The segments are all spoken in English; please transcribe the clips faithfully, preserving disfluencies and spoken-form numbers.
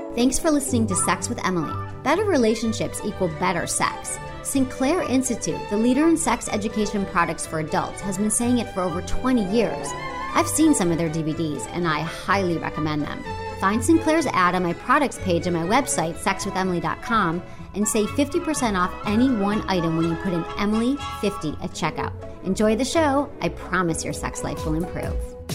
Thanks for listening to Sex with Emily. Better relationships equal better sex. Sinclair Institute, the leader in sex education products for adults, has been saying it for over twenty years. I've seen some of their D V Ds, and I highly recommend them. Find Sinclair's ad on my products page on my website, sex with emily dot com, and save fifty percent off any one item when you put in Emily fifty at checkout. Enjoy the show. I promise your sex life will improve.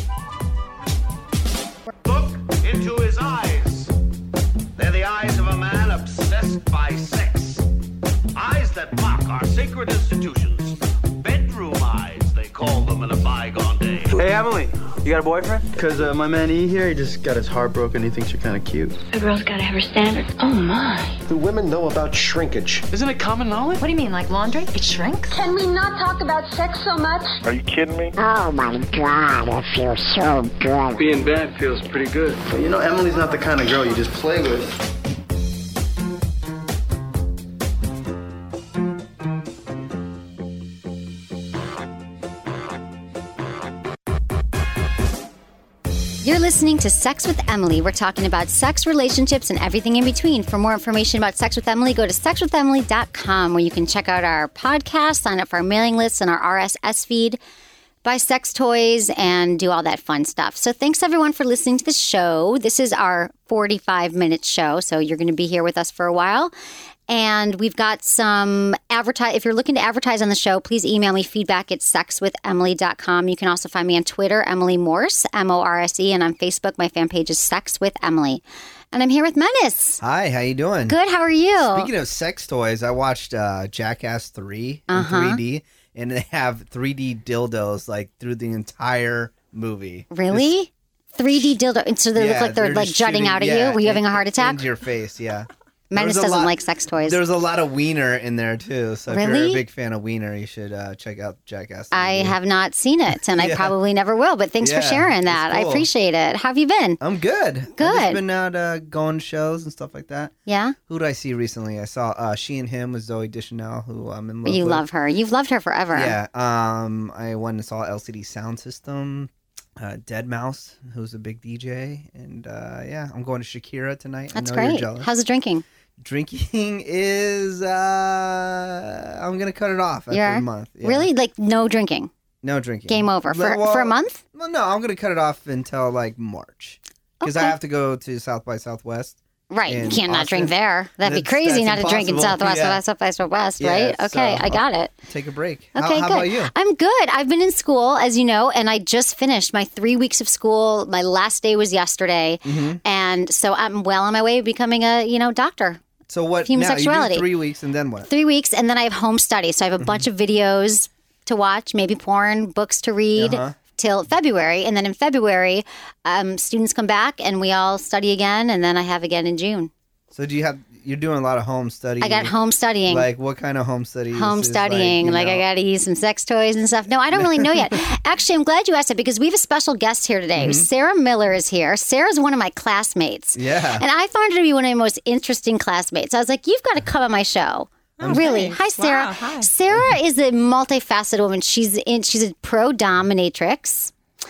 Look into his eyes. They're the eyes of a man obsessed by sex. Eyes that mock our sacred institutions. Bedroom eyes, they call them in a bygone day. Hey, Emily, you got a boyfriend? Because uh, my man E here, he just got his heart broken. He thinks you're kind of cute. A girl's got to have her standards. Oh, my. Do women know about shrinkage? Isn't it common knowledge? What do you mean, like laundry? It shrinks? Can we not talk about sex so much? Are you kidding me? Oh, my God, it feels so good. Being bad feels pretty good. But you know, Emily's not the kind of girl you just play with. You're listening to Sex with Emily. We're talking about sex, relationships, and everything in between. For more information about Sex with Emily, go to sex with emily dot com, where you can check out our podcast, sign up for our mailing list and our R S S feed, buy sex toys, and do all that fun stuff. So thanks, everyone, for listening to the show. This is our forty-five minute show, so you're going to be here with us for a while. And we've got some advertise. If you're looking to advertise on the show, please email me feedback at sex with emily dot com. You can also find me on Twitter, Emily Morse, M O R S E, and on Facebook, my fan page is Sex with Emily. And I'm here with Menace. Hi, how you doing? Good, how are you? Speaking of sex toys, I watched uh, Jackass three in Uh-huh. three D, and they have three D dildos like through the entire movie. Really? three D dildo. And so they Yeah, look like they're, they're like just jutting shooting- out at yeah, you? Were you in- having a heart attack? Into your face, yeah. Menace There was a doesn't lot- like sex toys. There's a lot of wiener in there, too. So if you're Really? a big fan of wiener, you should uh, check out Jackass. I have not seen it, and I Yeah. probably never will. But thanks Yeah, for sharing it's that. I cool. appreciate it. How have you been? I'm good. I've Good. just been out uh, going to shows and stuff like that. Yeah? Who did I see recently? I saw uh, She and Him with Zoe Deschanel, who I'm in love You with. love her. You've loved her forever. Yeah. Um, I went and saw L C D Sound System, uh, Dead Mouse, who's a big D J, and uh, yeah, I'm going to Shakira tonight. That's I know You're great. jealous. How's the drinking? Drinking is uh, I'm gonna cut it off after Yeah? a month. Yeah. Really? Like no drinking? No drinking. Game over. For, Well, for a month? Well, no, I'm gonna cut it off until like March because I Okay. have to go to South by Southwest. Right. You in can't not drink Austin. there. That'd be That's- crazy that's not to drink in impossible. Southwest, Yeah. South by Southwest, Yeah, right? Okay, so I got it. Take a break. Okay, how, how good. about you? I'm good. I've been in school, as you know, and I just finished my three weeks of school. My last day was yesterday, Mm-hmm. and so I'm well on my way of becoming a you know doctor. So what? Human now, you sexuality. do three weeks and then what? Three weeks, and then I have home study. So I have a bunch of videos to watch, maybe porn, books to read. Uh-huh. Till February, and then in February, um, students come back and we all study again, and then I have again in June. So do you have? You're doing a lot of home study. I got home studying. Like what kind of home study? Home is studying, like, you I know- got to use some sex toys and stuff. No, I don't really know yet. Actually, I'm glad you asked it because we have a special guest here today. Sarah Miller is here. Sarah's one of my classmates. Yeah. And I found her to be one of my most interesting classmates. I was like, you've got to come on my show. Really? Hi, Sarah. Wow, hi. Sarah is a multifaceted woman. She's in. She's a pro dominatrix.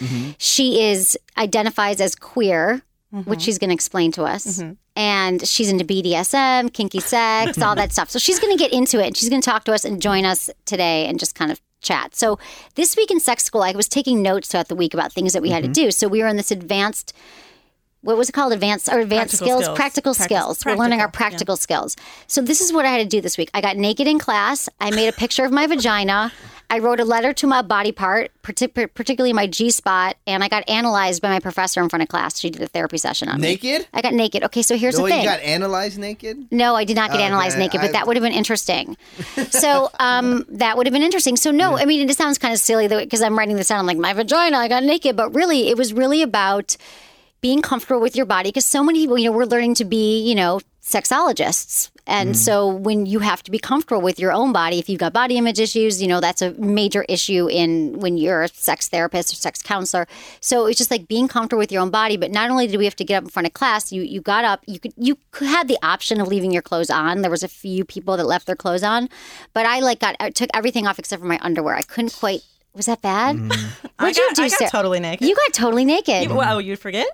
She is identifies as queer, which she's going to explain to us. And she's into B D S M, kinky sex, all that stuff. So she's going to get into it. And she's going to talk to us and join us today and just kind of chat. So this week in sex school, I was taking notes throughout the week about things that we had to do. So we were in this advanced, what was it called? Advanced or advanced Practical skills? skills. Practical Practical- skills. We're learning our practical, practical skills. So this is what I had to do this week. I got naked in class. I made a picture of my vagina. I wrote a letter to my body part, partic- particularly my G spot, and I got analyzed by my professor in front of class. She did a therapy session on me. Naked? I got naked. Okay, so here's Oh, the thing. you got analyzed naked? No, I did not get Okay, analyzed naked, but I- that would have been interesting. So um, that would have been interesting. So no, I mean, it sounds kind of silly because I'm writing this down. I'm like, my vagina, I got naked. But really, it was really about being comfortable with your body because so many people, you know, we're learning to be, you know, sexologists. And so when you have to be comfortable with your own body, if you've got body image issues, you know, that's a major issue in when you're a sex therapist or sex counselor. So it's just like being comfortable with your own body. But not only did we have to get up in front of class, you you got up, you could you could had the option of leaving your clothes on. There was a few people that left their clothes on, but I like got I took everything off except for my underwear. I couldn't quite. Was that bad? I What'd you got, do, I got Sarah? totally naked. You got totally naked. You, wow, you forget?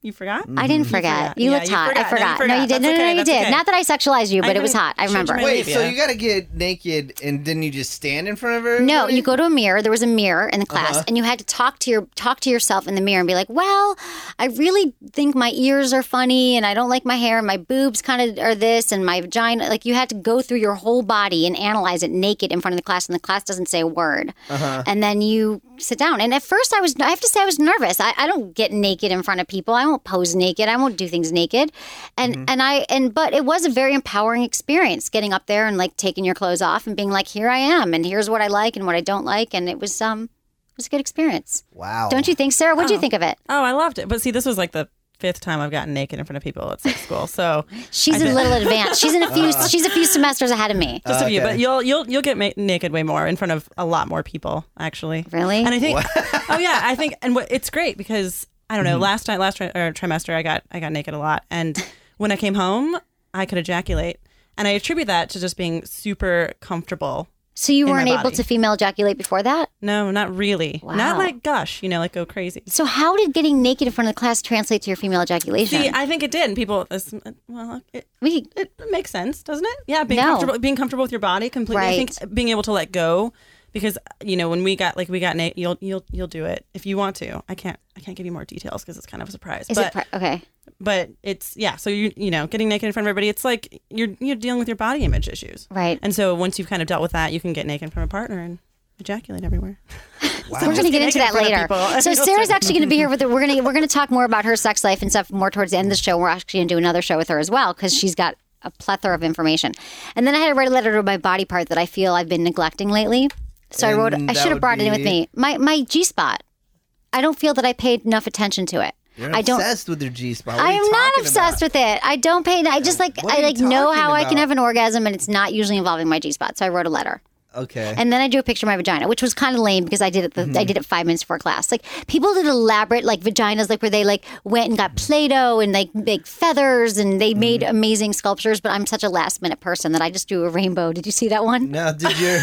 You forgot? I didn't forget. You, Yeah, looked you hot. forgot. I forgot. No, you No, you forgot. did. No, That's no, no, okay. you That's did. okay. Not that I sexualized you, but I it was couldn't- hot. I showed you remember. my Wait, labia. so you got to get naked and then you just stand in front of her? No, you go to a mirror. There was a mirror in the class, Uh-huh. and you had to talk to your talk to yourself in the mirror and be like, "Well, I really think my ears are funny, and I don't like my hair, and my boobs kind of are this, and my vagina." Like you had to go through your whole body and analyze it naked in front of the class, and the class doesn't say a word. Uh-huh. And then you sit down. And at first, I was I have to say I was nervous. I, I don't get naked in front of people. I won't pose naked. I won't do things naked. And Mm-hmm. and I and but it was a very empowering experience getting up there and like taking your clothes off and being like, here I am, and here's what I like and what I don't like, and it was um it was a good experience. Wow. Don't you think, Sarah? What do you Oh. think of it? Oh, I loved it. But see, this was like the fifth time I've gotten naked in front of people at sex school. So She's I a did- little advanced. She's in a few. she's a few semesters ahead of me. Just a few, Okay. but you'll you'll you'll get ma- naked way more in front of a lot more people, actually. Really? And I think, oh yeah, I think, and what it's great because I don't know. Last time, last tri- or trimester, I got I got naked a lot, and when I came home, I could ejaculate, and I attribute that to just being super comfortable. So you in my weren't able body. to female ejaculate before that? No, not really. Wow. Not like gush, you know, like go crazy. So how did getting naked in front of the class translate to your female ejaculation? See, I think it did. And people, this- well, it, we it makes sense, doesn't it? Yeah, being No. comfortable, being comfortable with your body completely. I think Right. being able to let go, because you know when we got like we got naked, you'll you'll you'll do it if you want to. I can't I can't give you more details because it's kind of a surprise. is but it pri- okay? but it's yeah. So you you know getting naked in front of everybody, it's like you're you're dealing with your body image issues, Right. And so once you've kind of dealt with that, you can get naked in front of a partner and ejaculate everywhere. We're going to get into that later. So Sarah's actually going to be here with her. We're going to we're going to talk more about her sex life and stuff more towards the end of the show. We're actually going to do another show with her as well because she's got a plethora of information. And then I had to write a letter to my body part that I feel I've been neglecting lately. So I wrote. And I that should have would brought it in with be- me. My my G spot. I don't feel that I paid enough attention to it. You're I don't. obsessed with your G spot. I am not obsessed with it. I don't pay. I just like What are I you like know talking how I can about? have an orgasm, and it's not usually involving my G spot. So I wrote a letter. Okay. And then I drew a picture of my vagina, which was kind of lame because I did it. The, Mm-hmm. I did it five minutes before class. Like people did elaborate like vaginas, like where they like went and got Play-Doh and like big feathers, and they made Mm-hmm. amazing sculptures. But I'm such a last minute person that I just drew a rainbow. Did you see that one? Now, did your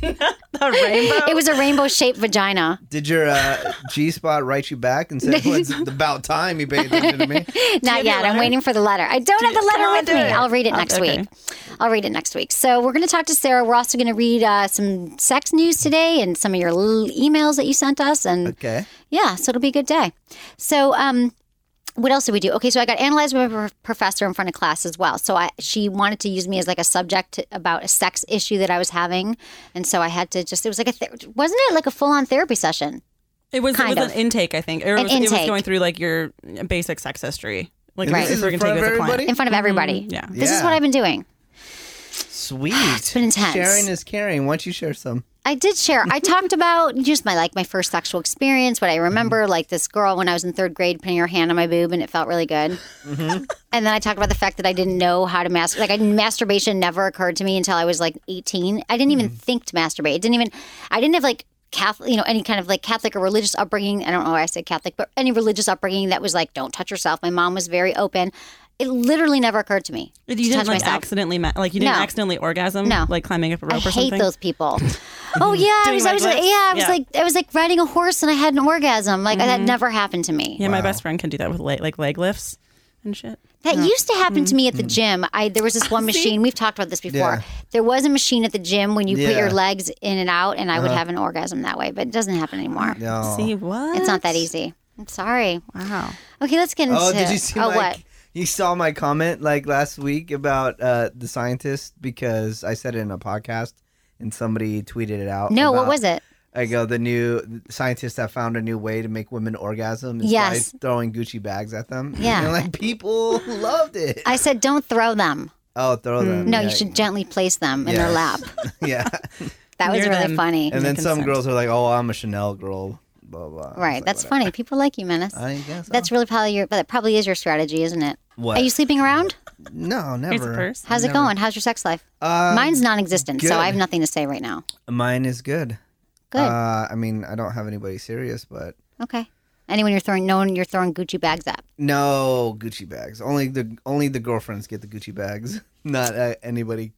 A rainbow. It was a rainbow shaped vagina. did your uh, G spot write you back and say, well, it's about time you paid attention to me? Not yet. I'm waiting for the letter. I don't have the come letter on, with do me. it. I'll read it I'll- next okay. week. I'll read it next week. So we're going to talk to Sarah. We're also going to read uh, some sex news today and some of your little emails that you sent us. And Okay. yeah, so it'll be a good day. So, um, what else did we do? Okay, so I got analyzed by a pro- professor in front of class as well. So I, she wanted to use me as like a subject to, about a sex issue that I was having, and so I had to just. It was like a th- wasn't it like a full on therapy session? It was, it Kind was of. an intake, I think. Or it An was, it was intake. going through like your basic sex history. Like And if this is we're in gonna front take of you as a client. everybody? In front of everybody. Yeah. This is Yeah. what I've been doing. Sweet. It's been intense. Sharing is caring. Why don't you share some? I did share. I talked about just my like my first sexual experience, what I remember, like this girl when I was in third grade putting her hand on my boob, and it felt really good. Mm-hmm. And then I talked about the fact that I didn't know how to masturbate. Like I, masturbation never occurred to me until I was like eighteen. I didn't even Mm-hmm. think to masturbate. It didn't even. I didn't have like Catholic, you know, any kind of like Catholic or religious upbringing. I don't know why I said Catholic, but any religious upbringing that was like, don't touch yourself. My mom was very open. It literally never occurred to me. You to didn't touch like myself. accidentally, ma- like you didn't No. accidentally orgasm, No. like climbing up a I rope or hate something. those people. Oh yeah, I Doing was, I leg was, lifts? yeah, I was Yeah. like, I was like riding a horse and I had an orgasm. Like that Mhm. never happened to me. Yeah, my best friend can do that with leg, like leg lifts and shit. That used to happen to me at the Mm-hmm. gym. I there was this one machine. We've talked about this before. Yeah. There was a machine at the gym when you put Yeah. your legs in and out, and I would Uh-huh. have an orgasm that way. But it doesn't happen anymore. No. See what? It's not that easy. I'm sorry. Wow. Okay, let's get into. Oh, did you see Oh, my? what? You saw my comment like last week about uh, the scientist because I said it in a podcast and somebody tweeted it out. No, what about- was it? I go the new scientists have found a new way to make women orgasm is Yes. by throwing Gucci bags at them. Yeah. and like people loved it. I said, don't throw them. Oh, throw them. No, yeah. you should gently place them in Yeah. their lap. Yeah. That was Near really them. funny. And then some consent. girls are like, "Oh, I'm a Chanel girl." Blah blah. It's Right, like, that's whatever. funny. People like you, Menace. I guess so. That's really probably your, but that probably is your strategy, isn't it? What? Are you sleeping around? No, never. Here's a purse. How's it Never. going? How's your sex life? Um, Mine's non-existent, so good. I have nothing to say right now. Mine is good. Good. Uh, I mean, I don't have anybody serious, but Okay. Anyone you're throwing, no one you're throwing Gucci bags at. no Gucci bags. Only the only the girlfriends get the Gucci bags. Not uh, anybody. Ca-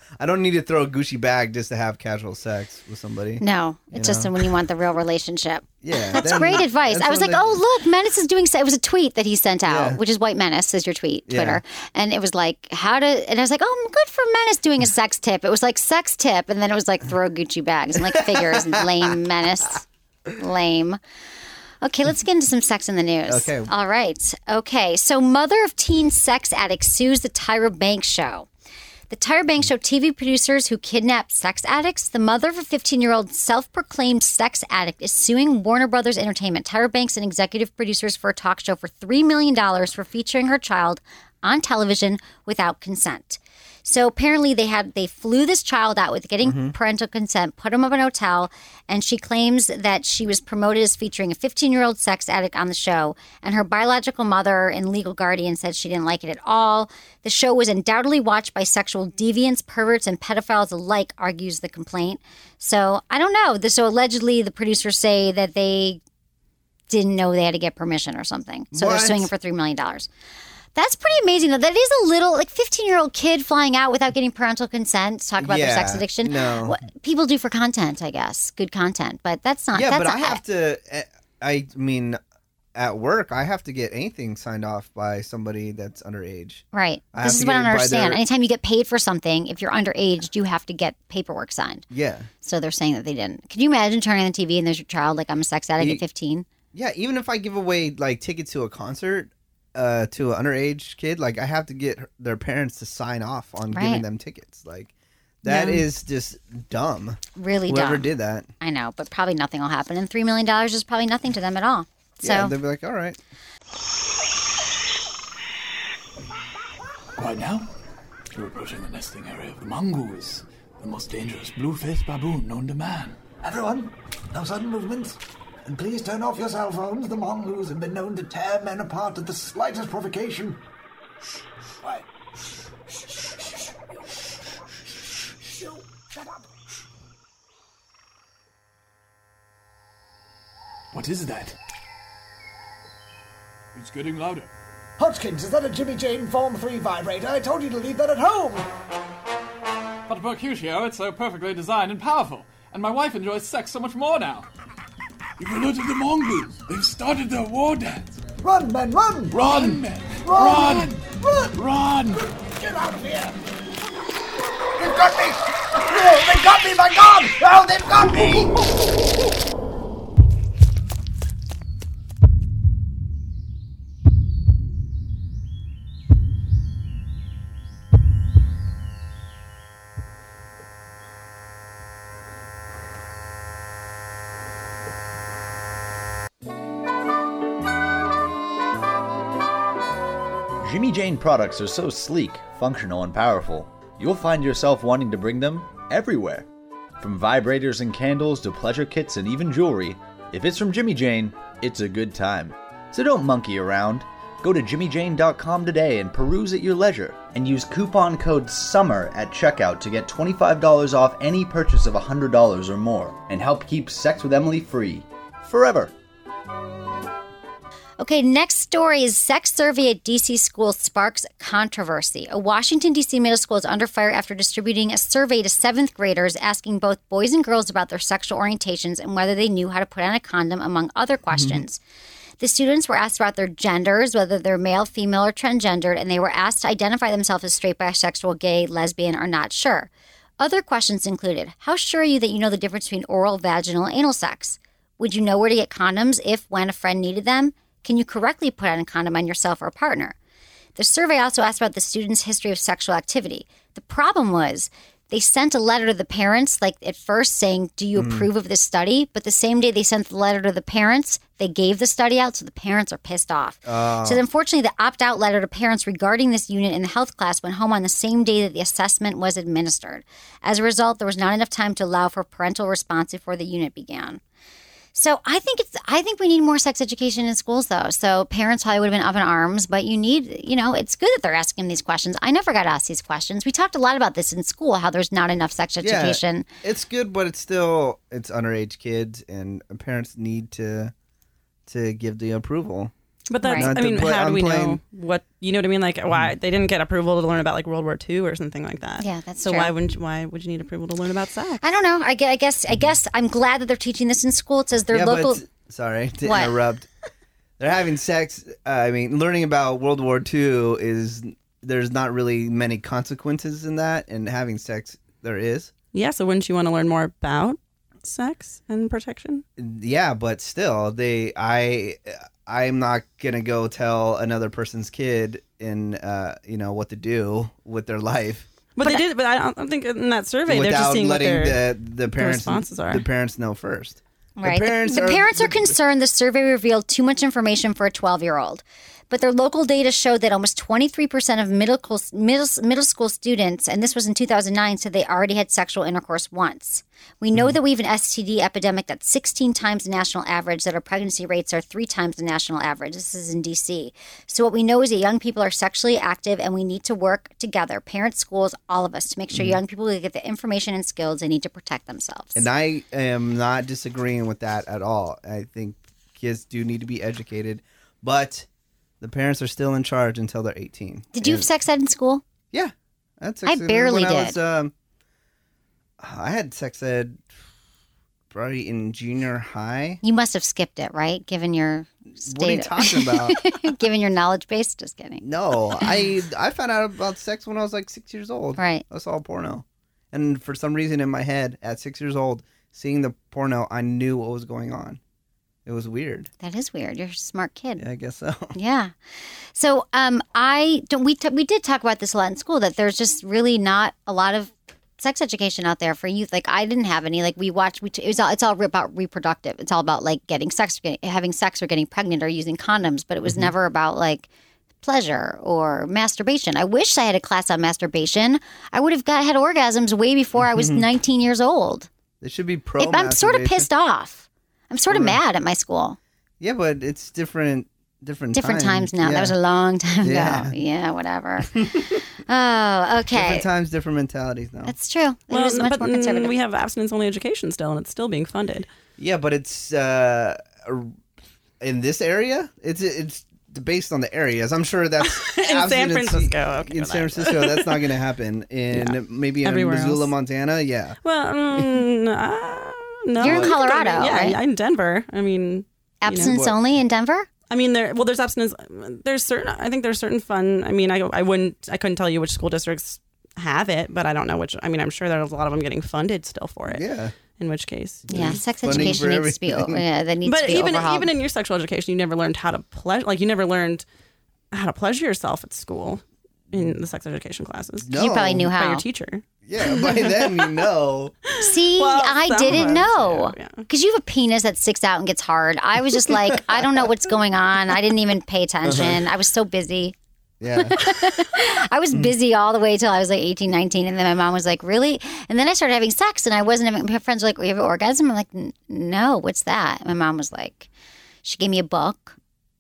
I don't need to throw a Gucci bag just to have casual sex with somebody. No, it's just when you want the real relationship. Yeah. That's then- great advice. that's I was when like, they- oh, look, Menace is doing, it was a tweet that he sent out, Yeah. which is White Menace is your tweet, Yeah. Twitter. And it was like, how to, and I was like, oh, good for Menace doing a sex tip. It was like sex tip. And then it was like throw Gucci bags and like figures, lame Menace. Lame. Okay, let's get into some sex in the news. Okay. All right. Okay. So, mother of teen sex addict sues the Tyra Banks show. The Tyra Banks show T V producers who kidnapped sex addicts. The mother of a fifteen-year-old self-proclaimed sex addict is suing Warner Brothers Entertainment, Tyra Banks, and executive producers for a talk show for three million dollars for featuring her child on television without consent. So apparently they had they flew this child out with getting Mm-hmm. parental consent, put him up in a hotel, and she claims that she was promoted as featuring a fifteen-year-old sex addict on the show, and her biological mother and legal guardian said she didn't like it at all. The show was undoubtedly watched by sexual deviants, perverts, and pedophiles alike, argues the complaint. So I don't know. So allegedly the producers say that they didn't know they had to get permission or something. So they're What? suing her for three million dollars. That's pretty amazing, though. That is a little, like, fifteen-year-old kid flying out without getting parental consent to talk about their sex Yeah, addiction. no. What people do for content, I guess. Good content. But that's not... Yeah, that's but not, I have to. eh, I mean, at work, I have to get anything signed off by somebody that's underage. Right. I This have is to what I get don't by understand. their- Anytime you get paid for something, if you're underage, you have to get paperwork signed. Yeah. So they're saying that they didn't. Can you imagine turning on the T V and there's your child, like, I'm a sex addict You- at fifteen? Yeah, even if I give away like tickets to a concert uh, to an underage kid, like I have to get their parents to sign off on Right. giving them tickets. Like that Yeah. is just dumb. Really Whoever dumb. did that. I know, but probably nothing will happen. And three million dollars is probably nothing to them at all. So Yeah, they'll be like, all right. Right now, you're approaching the nesting area of the mongoose, the most dangerous blue-faced baboon known to man. Everyone, no sudden movements. And please turn off your cell phones. The mongoose have been known to tear men apart at the slightest provocation. Quiet. Shut up. What is that? It's getting louder. Hodgkins, is that a Jimmy Jane Form three vibrator? I told you to leave that at home. But Mercutio, it's so perfectly designed and powerful, and my wife enjoys sex so much more now. You've alerted the mongoose. They've started their war dance. Run, men, run! Run, men! Run! Run! Run! Run! Get out of here! They've got me! Oh, they've got me, my God! Oh, they've got me! Jimmy Jane products are so sleek, functional, and powerful, you'll find yourself wanting to bring them everywhere. From vibrators and candles to pleasure kits and even jewelry, if it's from Jimmy Jane, it's a good time. So don't monkey around. Go to jimmy jane dot com today and peruse at your leisure, and use coupon code SUMMER at checkout to get twenty-five dollars off any purchase of one hundred dollars or more, and help keep Sex with Emily free. Forever. Okay, next story is sex survey at D C school sparks controversy. A Washington, D C middle school is under fire after distributing a survey to seventh graders asking both boys and girls about their sexual orientations and whether they knew how to put on a condom, among other questions. Mm-hmm. The students were asked about their genders, whether they're male, female, or transgendered, and they were asked to identify themselves as straight, bisexual, gay, lesbian, or not sure. Other questions included, how sure are you that you know the difference between oral, vaginal, and anal sex? Would you know where to get condoms if, when a friend needed them? Can you correctly put on a condom on yourself or a partner? The survey also asked about the students' history of sexual activity. The problem was they sent a letter to the parents, like at first saying, do you Mm. approve of this study? But the same day they sent the letter to the parents, they gave the study out, so the parents are pissed off. Oh. So unfortunately, the opt-out letter to parents regarding this unit in the health class went home on the same day that the assessment was administered. As a result, there was not enough time to allow for parental response before the unit began. So I think it's. I think we need more sex education in schools, though. So parents probably would have been up in arms, but you need, you know, it's good that they're asking these questions. I never got asked these questions. We talked a lot about this in school, how there's not enough sex education. Yeah, it's good, but it's still it's underage kids, and parents need to to give the approval. But that's, Not I to mean, play- how do I'm we playing- know what, you know what I mean? Like, why they didn't get approval to learn about like World War Two or something like that. Yeah, that's so true. why wouldn't you, why would you need approval to learn about sex? I don't know. I guess, I guess I guess I'm glad that they're teaching this in school. It says their yeah, local. But, sorry to What? interrupt. They're having sex. Uh, I mean, learning about World War Two is there's not really many consequences in that, and having sex there is. Yeah, so wouldn't you want to learn more about sex and protection? Yeah, but still, they I I'm not gonna go tell another person's kid in uh you know what to do with their life. But, they did. But I don't think in that survey they're just without seeing what letting their, the the parents responses are. the parents know first. Right. The parents the, the are, parents are concerned the survey revealed too much information for a twelve-year-old. But their local data showed that almost twenty-three percent of middle, middle, middle school students, and this was in two thousand nine, said they already had sexual intercourse once. We know that we have an S T D epidemic that's sixteen times the national average, that our pregnancy rates are three times the national average. This is in D C. So what we know is that young people are sexually active, and we need to work together, parents, schools, all of us, to make sure young people get the information and skills they need to protect themselves. And I am not disagreeing with that at all. I think kids do need to be educated, but the parents are still in charge until they're eighteen. Did you have sex ed in school? Yeah. That's I barely when I did. was, um, I had sex ed probably in junior high. You must have skipped it, right? Given your state. What are you talking about? Given your knowledge base, just kidding. No, I I found out about sex when I was like six years old. Right. I saw porno. And for some reason in my head, at six years old, seeing the porno, I knew what was going on. It was weird. That is weird. You're a smart kid. Yeah, I guess so. Yeah. So um, I don't. We t- we did talk about this a lot in school, that there's just really not a lot of sex education out there for youth. Like I didn't have any. Like we watched. We t- it was all, it's all about reproductive. It's all about like getting sex, getting, having sex, or getting pregnant, or using condoms. But it was Mm-hmm. never about like pleasure or masturbation. I wish I had a class on masturbation. I would have got had orgasms way before I was nineteen years old. There should be pro. It- I'm sort of masturbation. pist off. I'm sort of Right. mad at my school. Yeah, but it's different. Different. Different times, times now. Yeah. That was a long time Yeah. ago. Yeah, whatever. Oh, okay. Different times, different mentalities now. That's true. It Well, was much but more mm, conservative. we have abstinence-only education still, and it's still being funded. Yeah, but it's uh, in this area. It's it's based on the areas. I'm sure that's In San abstinence- Francisco, okay, in for San that. Francisco, that's not going to happen. In Yeah. maybe in Everywhere Missoula, else. Montana. Yeah. Well, mm, uh, no. You're in You could go- Colorado, yeah, right? I'm in Denver. I mean, Abstinence you know. only in Denver? I mean, there. Well, there's abstinence. There's certain. I think there's certain fun. I mean, I I wouldn't. I couldn't tell you which school districts have it, but I don't know which. I mean, I'm sure there's a lot of them getting funded still for it. Yeah. In which case, Yeah, sex Funding education for needs to be. everything. Yeah, that needs but to be even overhauled. even in your sexual education, you never learned how to pleasure. Like you never learned how to pleasure yourself at school in the sex education classes. No. You probably knew by how. your teacher. Yeah, by then you know. See, Well, I some didn't of us, know. yeah, Because you have a penis that sticks out and gets hard. I was just like, I don't know what's going on. I didn't even pay attention. I was so busy. Yeah. I was busy all the way till I was like eighteen, nineteen. And then my mom was like, really? And then I started having sex and I wasn't having, my friends were like, we have an orgasm? I'm like, "N- no, what's that? My mom was like, she gave me a book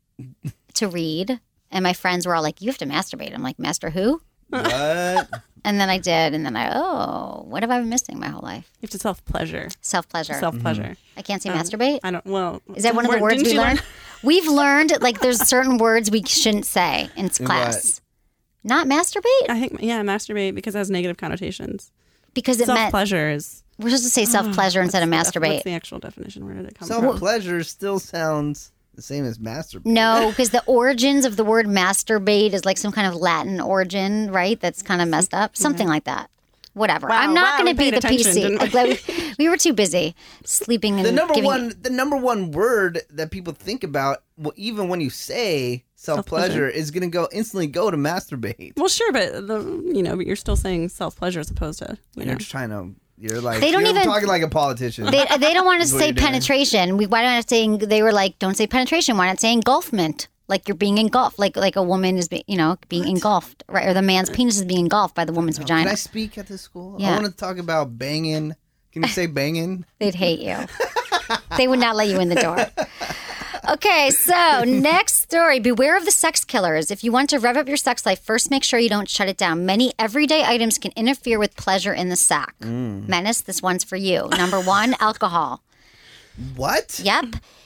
to read. And my friends were all like, you have to masturbate. I'm like, master who? What? And then I did. And then I, oh, what have I been missing my whole life? You have to self pleasure. Self pleasure. Self pleasure. I can't say Um, masturbate. I don't. Well, Is that one of the word- words didn't we you learn- learned? We've learned like there's certain words we shouldn't say in In class. Not masturbate I think yeah, masturbate because it has negative connotations. because it Self meant pleasure is. we're supposed to say self pleasure instead of What's the def- masturbate. What's the actual definition? Where did it come Self from? pleasure still sounds the same as masturbate. No, because the origins of the word masturbate is like some kind of Latin origin, right? That's kind of messed up. Something like that. Whatever. Wow, I'm not wow, going to we be paid the P attention, C. didn't we? Like, we, we were too busy sleeping and The number giving one, the number one word that people think about, well, even when you say self pleasure, Self-pleasure. is going to go instantly go to masturbate. Well, sure, but the you know, but you're still saying self pleasure as opposed to you And know. you're just trying to. You're like They don't you're even- talking like a politician. They, they don't want to Is what say you're doing. penetration. We, why not saying, they were like, don't say penetration. Why not say engulfment? Like you're being engulfed. Like like a woman is, be, you know, being engulfed, right? Or the man's penis is being engulfed by the woman's Can vagina. I speak at this school? Yeah. I want to talk about banging. Can you say banging? They'd hate you. They would not let you in the door. Okay, so next story. Beware of the sex killers. If you want to rev up your sex life, first make sure you don't shut it down. Many everyday items can interfere with pleasure in the sack. Mm. Menace, this one's for you. Number one, alcohol. What? Yep.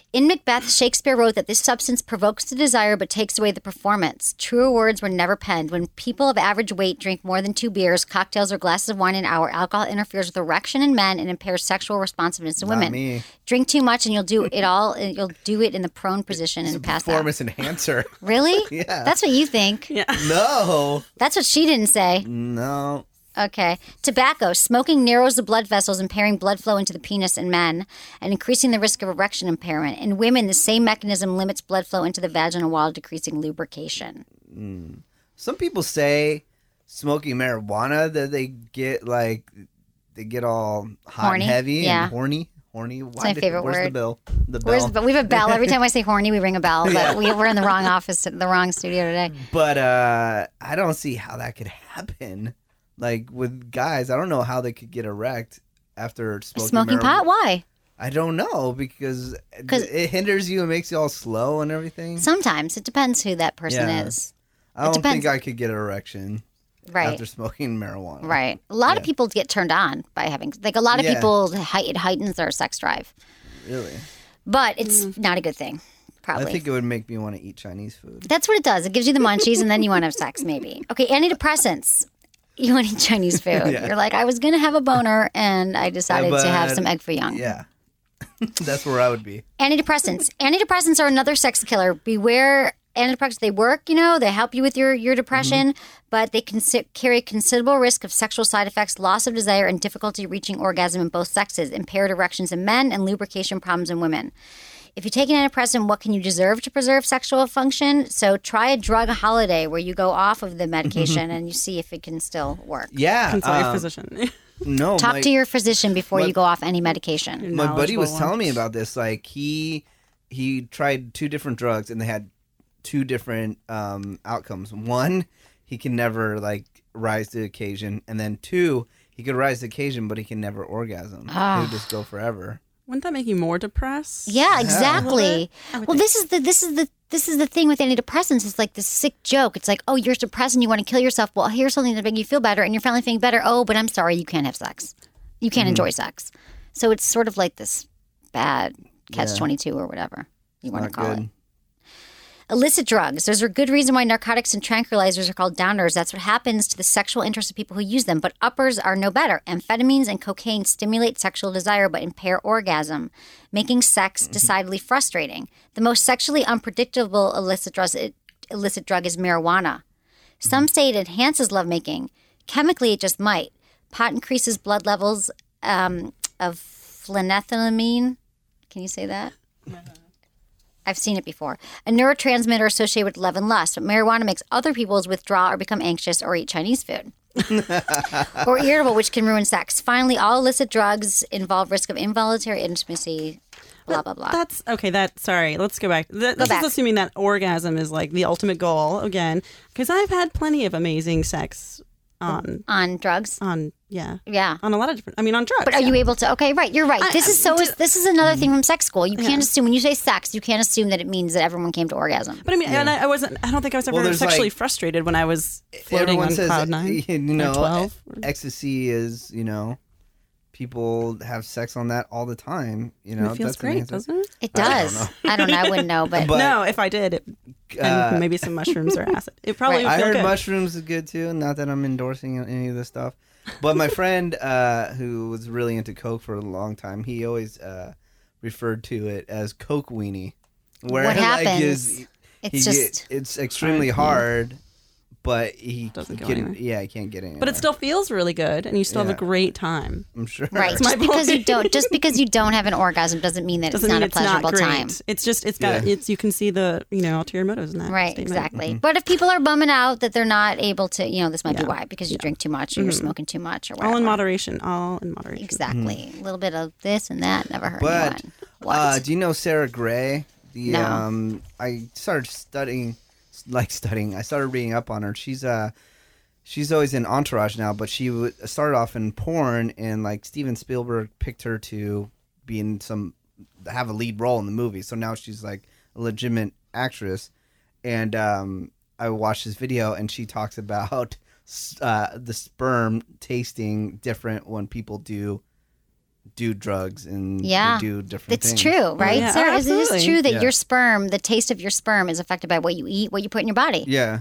In Macbeth, Shakespeare wrote that this substance provokes the desire but takes away the performance. Truer words were never penned. When people of average weight drink more than two beers, cocktails, or glasses of wine an hour, alcohol interferes with erection in men and impairs sexual responsiveness in Not women. me. Drink too much and you'll do it all. You'll do it in the prone position It's and a pass out. performance enhancer. Really? Yeah. That's what you think. Yeah. No. That's what she didn't say. No. Okay. Tobacco. Smoking narrows the blood vessels, impairing blood flow into the penis in men and increasing the risk of erection impairment. In women, the same mechanism limits blood flow into the vaginal wall, decreasing lubrication. Mm. Some people say smoking marijuana that they get like they get all hot Horny? and heavy Yeah. and horny. Horny. Why It's my did- favorite where's word. the bell? The bell. Where's the, but we have a bell. Every time I say horny, we ring a bell. But Yeah. we, we're in the wrong office, the wrong studio today. But uh, I don't see how that could happen. Like with guys, I don't know how they could get erect after smoking, Smoking marijuana. pot? Why? I don't know because 'Cause- it hinders you and makes you all slow and everything. Sometimes. It depends who that person Yeah. is. I It don't depends. think I could get an erection Right. after smoking marijuana. Right. A lot of Yeah. people get turned on by having, like, a lot of Yeah. people, it heightens their sex drive. Really? But it's not a good thing, probably. I think it would make me want to eat Chinese food. That's what it does. It gives you the munchies, and then you want to have sex, maybe. Okay, antidepressants. You want to eat Chinese food. Yeah. You're like, I was going to have a boner, and I decided Yeah, to have but- some egg foo young. Yeah. That's where I would be. Antidepressants. Antidepressants are another sex killer. Beware antidepressants. They work, you know, they help you with your, your depression, but they can carry considerable risk of sexual side effects, loss of desire, and difficulty reaching orgasm in both sexes, impaired erections in men, and lubrication problems in women. If you take an antidepressant, what can you deserve to preserve sexual function? So try a drug holiday where you go off of the medication and you see if it can still work. Yeah. Consult your um, physician. No. Talk my, to your physician before my- you go off any medication. my buddy was knowledgeable telling me ones. about this. Like he he tried two different drugs and they had two different um, outcomes. One, he can never like rise to the occasion, and then two, he could rise to the occasion, but he can never orgasm. Ah. He would just go forever. Wouldn't that make you more depressed? Yeah, exactly. I would Well, think. this is the this is the this is the thing with antidepressants. It's like this sick joke. It's like, oh, you're depressed and you want to kill yourself. Well, here's something to make you feel better, and you're finally feeling better. Oh, but I'm sorry, you can't have sex. You can't Mhm. enjoy sex. So it's sort of like this bad catch Yeah. twenty-two or whatever you want to Not call good. it. Illicit drugs. There's a good reason why narcotics and tranquilizers are called downers. That's what happens to the sexual interest of people who use them. But uppers are no better. Amphetamines and cocaine stimulate sexual desire but impair orgasm, making sex decidedly frustrating. The most sexually unpredictable illicit drug, illicit drug is marijuana. Some say it enhances lovemaking. Chemically, it just might. Pot increases blood levels um, of phenethylamine. Can you say that? I've seen it before. A neurotransmitter associated with love and lust. But marijuana makes other people withdraw or become anxious or eat Chinese food. Or irritable, which can ruin sex. Finally, all illicit drugs involve risk of involuntary intimacy, blah, blah, blah. That's okay. That sorry. Let's go back. Th- Go this back. is assuming that orgasm is like the ultimate goal again, because I've had plenty of amazing sex on On drugs? on yeah Yeah. on a lot of different. I mean, on drugs. But are you able to? Okay, right. You're right. I- This is I- so. d- This is another thing from sex school. You Yeah. can't assume when you say sex, you can't assume that it means that everyone came to orgasm. But I mean, and I, I wasn't. I don't think I was ever Well, there's, sexually like- frustrated when I was floating Everyone on says, cloud nine. you know, or twelve. ecstasy is, you know, people have sex on that all the time. You know, it feels that's an great, answer. doesn't it? It I don't does. know. I don't know. I wouldn't know, but, But- no, if I did, it, and Uh, maybe some mushrooms or acid, it probably Right. would I feel heard good. mushrooms is good too. Not that I'm endorsing any of this stuff, but my friend uh, who was really into coke for a long time, he always uh, referred to it as coke weenie. Where What like, happens? his- It's he just- get- it's extremely hard, but he Doesn't go can, anywhere. yeah, he can't get anywhere. But it still feels really good, and you still have Yeah. a great time. I'm sure. right. That's my Just because you point. don't, just because you don't have an orgasm doesn't mean that Doesn't it's not mean a it's not pleasurable great. time. It's just it's got Yeah. it's you can see the you know ulterior motives in that. Right, statement. exactly. But if people are bumming out that they're not able to, you know, this might be Yeah. why, because you drink too much or you're Mhm. smoking too much or whatever. All in moderation. All in moderation. Exactly. A little bit of this and that never hurt But anyone. What? uh, do you know Sarah Gray? The No. um, I started studying, like studying. I started reading up on her. She's uh, she's always in Entourage now, but she w- started off in porn, and like Steven Spielberg picked her to be in some, have a lead role in the movie. So now she's like a legitimate actress. And um, I watched this video, and she talks about uh, the sperm tasting different when people do do drugs and Yeah. they do different It's things. true, right, yeah. Sarah? Oh, Is it is absolutely. true that Yeah. your sperm, the taste of your sperm, is affected by what you eat, what you put in your body. Yeah.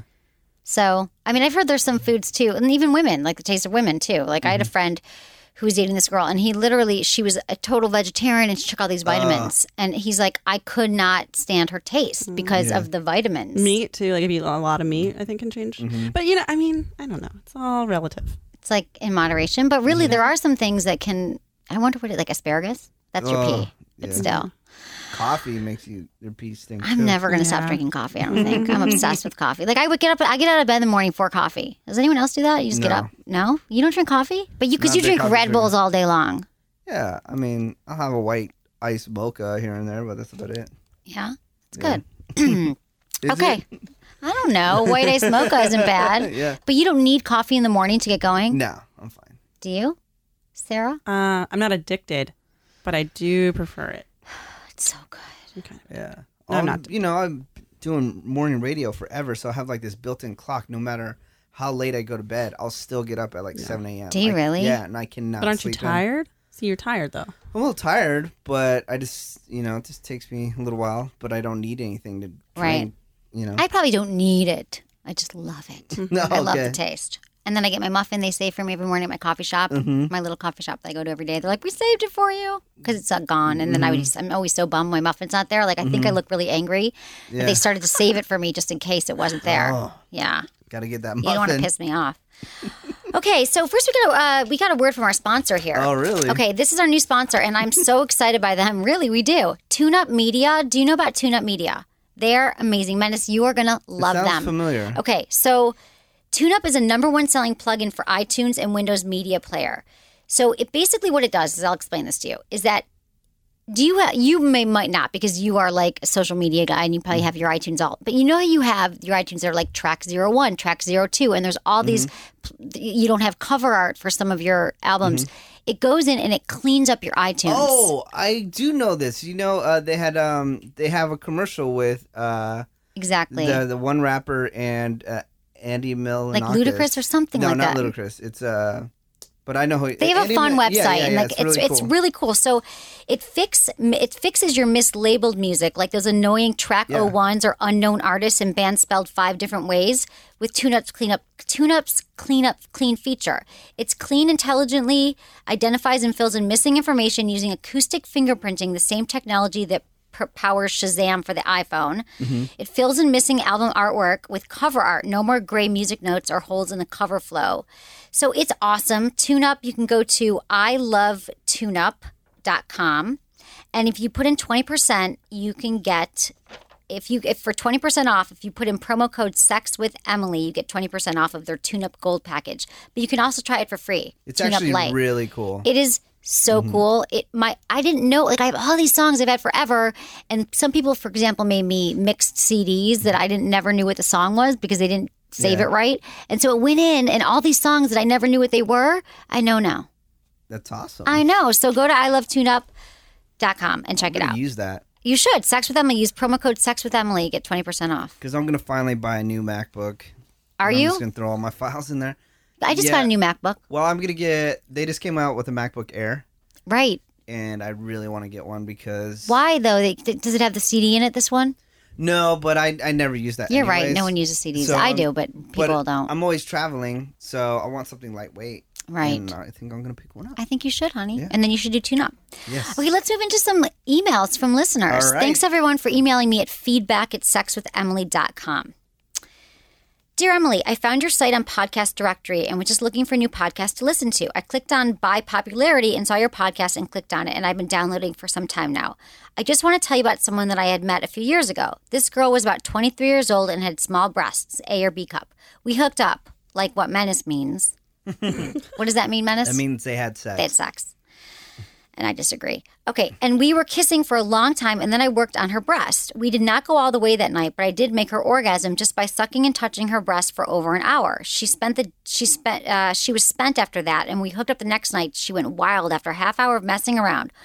So, I mean, I've heard there's some foods too, and even women, like the taste of women too. Like I had a Mm-hmm. friend who was dating this girl, and he literally, she was a total vegetarian, and she took all these vitamins, and he's like, I could not stand her taste because Yeah. of the vitamins. Meat too, like if you eat a lot of meat, I think can change. Mm-hmm. But you know, I mean, I don't know. It's all relative. It's like in moderation, but really, there are some things that can. I wonder what it like asparagus. That's your Oh, pee, but yeah. still. Coffee makes you your pee stink. I'm too. never going to stop Yeah. drinking coffee. I don't think I'm obsessed with coffee. Like I would get up, I get out of bed in the morning for coffee. Does anyone else do that? You just get No. up? No, you don't drink coffee, but you because Not you a big drink coffee Red drinker. Bulls all day long. Yeah, I mean, I'll have a white ice mocha here and there, but that's about it. Yeah, it's Yeah. good. Is Okay. it? I don't know. White ice mocha isn't bad. Yeah. But you don't need coffee in the morning to get going. No, I'm fine. Do you, Sarah? Uh, I'm not addicted, but I do prefer it. It's so good. Okay. Yeah. No, I'm Um, not. You know, I'm doing morning radio forever, so I have like this built-in clock. No matter how late I go to bed, I'll still get up at like seven a.m. Do you Like, really? Yeah, and I cannot. But aren't you sleep in. tired? See, you're tired though. I'm a little tired, but I just, you know, it just takes me a little while. But I don't need anything to drink. Right. You know. I probably don't need it. I just love it. No, I love okay. the taste. And then I get my muffin they save for me every morning at my coffee shop, Mm-hmm. my little coffee shop that I go to every day. They're like, we saved it for you because it's uh, gone. And then I would just, I'm always so bummed my muffin's not there. Like, I think I look really angry. But Mm-hmm. Yeah. they started to save it for me just in case it wasn't there. Oh. Yeah. Got to get that You muffin. don't want to piss me off. Okay, so first we got a uh, we got a word from our sponsor here. Oh, really? Okay, this is our new sponsor, and I'm so excited by them. Really, we do. Tune Up Media. Do you know about Tune Up Media? They're amazing. Menace, you are gonna love sounds them. familiar. Okay, so Tune Up is a number one selling plugin for iTunes and Windows Media Player. So it basically what it does is I'll explain this to you is that. Do you ha- you may might not because you are like a social media guy and you probably have your iTunes alt, but you know how you have your iTunes are like track zero one, track zero two, and there's all these. You don't have cover art for some of your albums. It goes in and it cleans up your iTunes. Oh, I do know this. You know, uh, they had um, they have a commercial with uh, exactly. the the one rapper and uh, Andy Milonakis. Like Ludacris or something no, like not that. Ludacris. It's uh, but I know who They have Andy a fun Mil- website, yeah, yeah, and yeah, like it's it's really it's cool. really cool. So it fix it fixes your mislabeled music, like those annoying track Yeah. oh ones or unknown artists and bands spelled five different ways. With TuneUp's cleanup, TuneUp's cleanup clean feature, it's clean intelligently, identifies and fills in missing information using acoustic fingerprinting, the same technology that p- powers Shazam for the iPhone. It fills in missing album artwork with cover art. No more gray music notes or holes in the cover flow. So it's awesome. TuneUp, you can go to I love tune up dot com. And if you put in twenty percent, you can get, if you if for twenty percent off, if you put in promo code Sex with Emily, you get twenty percent off of their TuneUp Gold package. But you can also try it for free. It's TuneUp actually Lite. really cool. It is so cool. It my I didn't know, like I have all these songs I've had forever, and some people, for example, made me mixed C Ds that I didn't never knew what the song was because they didn't save Yeah. it right, and so it went in, and all these songs that I never knew what they were, I know now. That's awesome. I know. So go to I love tune up dot com and check I'm it gonna out. use that You should. Sex with Emily. Use promo code Sex with Emily. Get twenty percent off. because I'm gonna finally buy a new MacBook. Are And you? I'm just gonna throw all my files in there. I just Yeah. got a new MacBook. Well, I'm gonna get. They just came out with a MacBook Air, Right. and I really want to get one because Why though? They, does it have the C D in it? This one? No, but I I never use that. You're right. anyways. No one uses C Ds. So I I'm- do, but people but don't. I'm always traveling, so I want something lightweight. Right. And I think I'm gonna pick one up. I think you should, honey. Yeah. And then you should do tune up. Yes. Okay, let's move into some emails from listeners. All right. Thanks everyone for emailing me at feedback at sex with emily dot com. Dear Emily, I found your site on Podcast Directory and was just looking for a new podcast to listen to. I clicked on by popularity and saw your podcast and clicked on it, and I've been downloading for some time now. I just want to tell you about someone that I had met a few years ago. This girl was about twenty-three years old and had small breasts, A or B cup. We hooked up, like what menace means. What does that mean, menace? That means they had sex. They had sex. And I disagree. Okay, and we were kissing for a long time, and then I worked on her breast. We did not go all the way that night, but I did make her orgasm just by sucking and touching her breast for over an hour. She spent the she spent uh, she was spent after that, and we hooked up the next night. She went wild after a half hour of messing around.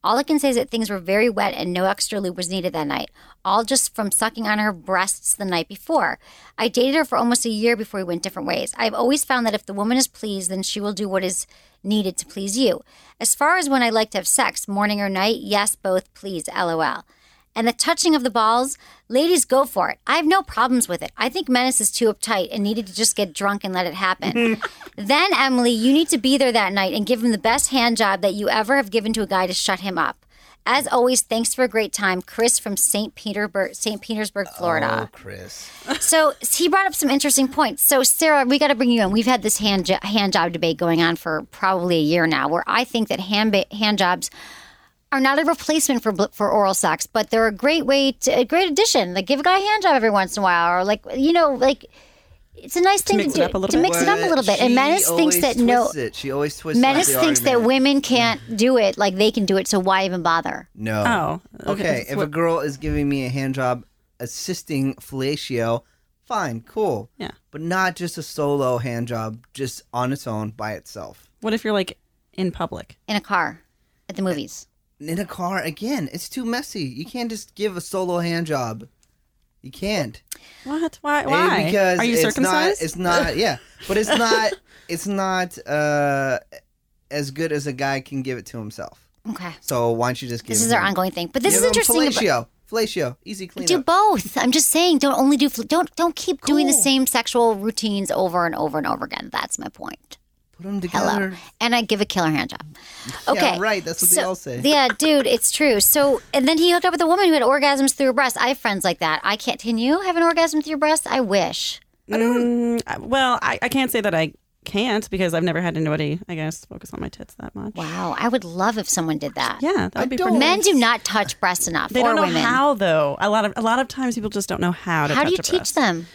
All I can say is that things were very wet and no extra lube was needed that night, all just from sucking on her breasts the night before. I dated her for almost a year before we went different ways. I've always found that if the woman is pleased, then she will do what is needed to please you. As far as when I like to have sex, morning or night, yes, both, please, LOL. And the touching of the balls, ladies, go for it. I have no problems with it. I think Menace is too uptight and needed to just get drunk and let it happen. Then, Emily, you need to be there that night and give him the best hand job that you ever have given to a guy to shut him up. As always, thanks for a great time. Chris from Saint Petersburg, Saint Petersburg, Florida. Oh, Chris. So he brought up some interesting points. So, Sarah, we got to bring you in. We've had this hand, jo- hand job debate going on for probably a year now, where I think that hand, ba- hand jobs are not a replacement for for oral sex, but they're a great way to a great addition. Like give a guy a hand job every once in a while, or like you know, like it's a nice thing to, to do to mix it up a little bit. And Menace thinks that no, it. She always twists. Menace like thinks argument. that women can't do it like they can do it, so why even bother? No. Oh, okay. okay. If What- a girl is giving me a hand job assisting fellatio, fine, cool. Yeah. But not just a solo hand job, just on its own by itself. What if you're like in public? In a car, at the movies. In a car, again, it's too messy. You can't just give a solo hand job. You can't. What? Why? Eh, Why? Because Are you it's circumcised? Not, it's not, yeah. But it's not, it's not uh, as good as a guy can give it to himself. Okay. So why don't you just give This is him, our ongoing thing, but this give is him interesting. Fellatio. Fellatio. Easy clean Do up. both. I'm just saying, don't only do don't don't keep doing the same sexual routines over and over and over again. That's my point. Put them together. Hello. And I give a killer hand job. Okay. Yeah, right. That's what so, they all say. Yeah, dude, it's true. So, and then he hooked up with a woman who had orgasms through her breast. I have friends like that. I can't. Can you have an orgasm through your breast? I wish. Mm, I- well, I, I can't say that I can't because I've never had anybody, I guess, focus on my tits that much. Wow, I would love if someone did that. Yeah, that would I be don't. pretty Men nice. do not touch breasts enough. They or don't know women. how though. A lot of a lot of times people just don't know how to. How do touch you a teach breast. them?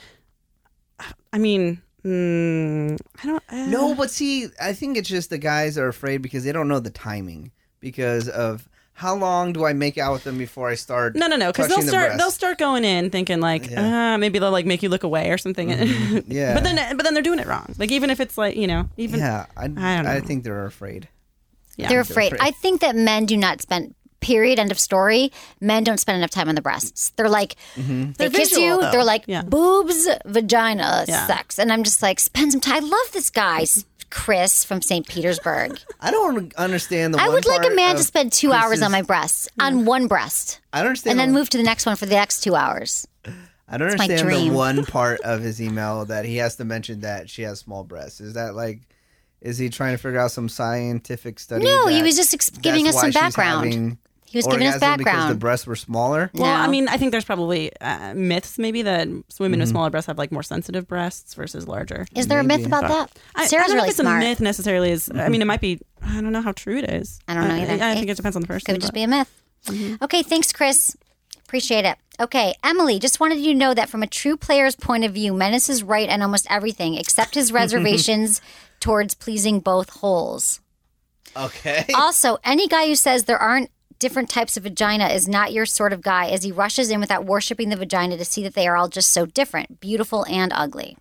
I mean, mm, I don't. Uh, No, but see, I think it's just the guys are afraid because they don't know the timing because of how long do I make out with them before I start. No, no, no, because they'll touching the start breast? they'll start going in thinking like Yeah. uh, maybe they'll like make you look away or something. Yeah. but then but then they're doing it wrong. Like even if it's like you know even Yeah, I, I don't know. I think they're afraid. Yeah. They're afraid. afraid. I think that men do not spend. Period. End of story. Men don't spend enough time on the breasts. They're like, Mm-hmm. they They're kiss visual, you. though. They're like Yeah. boobs, vagina, Yeah. sex, and I'm just like, spend some time. I love this guy, Chris from Saint Petersburg. I don't understand the. I one would like a part man of to spend two hours Chris's- on my breasts, on one breast, I don't understand. and then the- move to the next one for the next two hours. I don't It's my understand the dream. one part of his email that he has to mention that she has small breasts. Is that like, is he trying to figure out some scientific study? No, he that was just ex- giving that's us some why she's background. having He was giving us orgasm because the background. breasts were smaller. Well, No. I mean, I think there's probably uh, myths maybe that women Mm-hmm. with smaller breasts have like more sensitive breasts versus larger. Is there a myth Maybe. about that? I, Sarah's I don't know really if it's smart. a myth necessarily. Is I mean, it might be. I don't know how true it is. I don't know I, either. I, I think it depends on the person. Could just but- be a myth. Okay, thanks, Chris. Appreciate it. Okay, Emily, just wanted you to know that from a true player's point of view, Menace is right on almost everything except his reservations towards pleasing both holes. Okay. Also, any guy who says there aren't different types of vagina is not your sort of guy, as he rushes in without worshiping the vagina to see that they are all just so different, beautiful and ugly.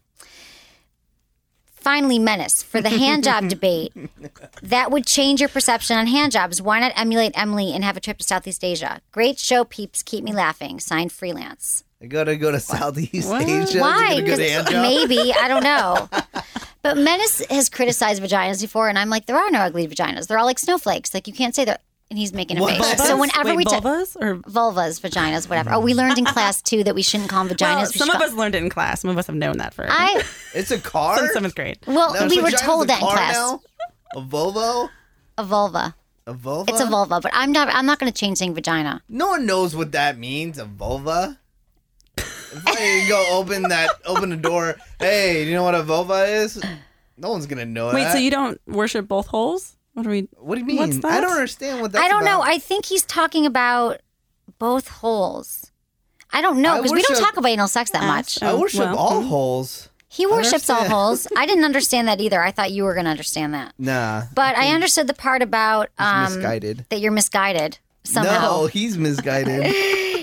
Finally, Menace, for the hand job debate, that would change your perception on hand jobs. Why not emulate Emily and have a trip to Southeast Asia? Great show, peeps. Keep me laughing. Signed, Freelance. I gotta go to Southeast What? Asia. Why? To get a good 'Cause hand job? maybe. I don't know. But Menace has criticized vaginas before, and I'm like, there are no ugly vaginas. They're all like snowflakes. Like, you can't say that. And he's making a What? face. Vulvas? So whenever Wait, we ta- vulvas or vulvas, vaginas, whatever. Oh, we learned in class too that we shouldn't call them vaginas. well, we some should of call- us learned it in class. Some of us have known that for I It's a car. since seventh grade. well, Now, we were vagina's told a that in car class. now? A Volvo. A vulva. A vulva. It's a vulva, but I'm not. I'm not going to change saying vagina. No one knows what that means. A vulva. If I go open that, open the door. Hey, do you know what a vulva is? No one's gonna know Wait, that. so you don't worship both holes? What are we? What do you mean? What's that? I don't understand what that's I don't know. about. I think he's talking about both holes. I don't know I because we don't worship- talk about anal sex that much. I worship well, all hmm. holes. He worships all understand. holes. I didn't understand that either. I thought you were going to understand that. Nah. But I understood the part about um, misguided. that you're misguided somehow. No, he's misguided.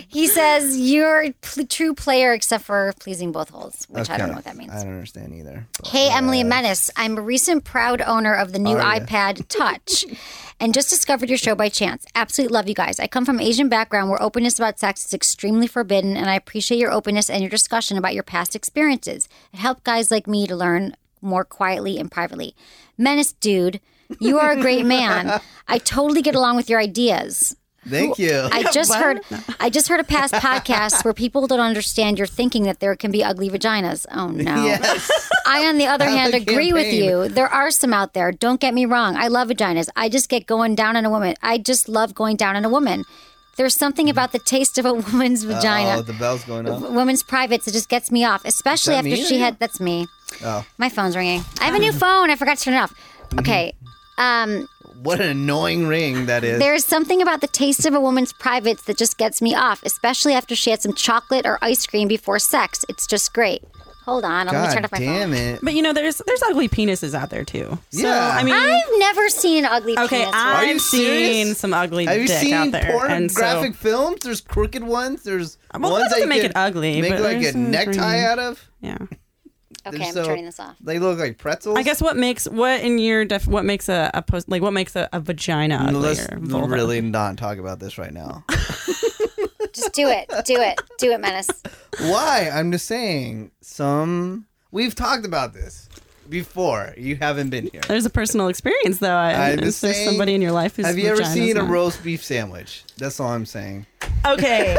He says you're a pl- true player except for pleasing both holes, which Okay. I don't know what that means. I don't understand either. but Hey, Emily and yes. Menace. I'm a recent proud owner of the new Are ya? iPad Touch and just discovered your show by chance. Absolutely love you guys. I come from an Asian background where openness about sex is extremely forbidden, and I appreciate your openness and your discussion about your past experiences. It helped guys like me to learn more quietly and privately. Menace, dude, you are a great man. I totally get along with your ideas. Thank you. I just What? heard I just heard a past podcast where people don't understand you're thinking that there can be ugly vaginas. Oh no. Yes. I on the other Have hand a agree with campaign. you. There are some out there. Don't get me wrong. I love vaginas. I just get going down on a woman. I just love going down on a woman. There's something about the taste of a woman's vagina. Oh, the bell's going off. Women's privates, it just gets me off, especially that after me or she you? had that's me. Oh, My phone's ringing. I have a new phone. I forgot to turn it off. Okay. Um what an annoying ring that is. There's something about the taste of a woman's privates that just gets me off, especially after she had some chocolate or ice cream before sex. It's just great. Hold on, I'm gonna turn God off my damn phone. it. But you know, there's there's ugly penises out there too. So, Yeah. I mean, I've never seen an ugly okay, penis. Are you I've seen serious? some ugly Have you dick seen out there, and so pornographic films? There's crooked ones. There's Well, ones that doesn't you make could it ugly, Make but like a there's some necktie green- out of. yeah. Okay, They're I'm so- turning this off. They look like pretzels. I guess what makes what in your def, what makes a, a post like what makes a, a vagina ugly Let's or vulva? really not talk about this right now. Just do it. Do it. Do it, Menace. Why? I'm just saying. Some we've talked about this before. You haven't been here. There's a personal experience though. I, I'm is just there saying. somebody in your life who's Have you ever vagina's seen a not- roast beef sandwich? That's all I'm saying. Okay.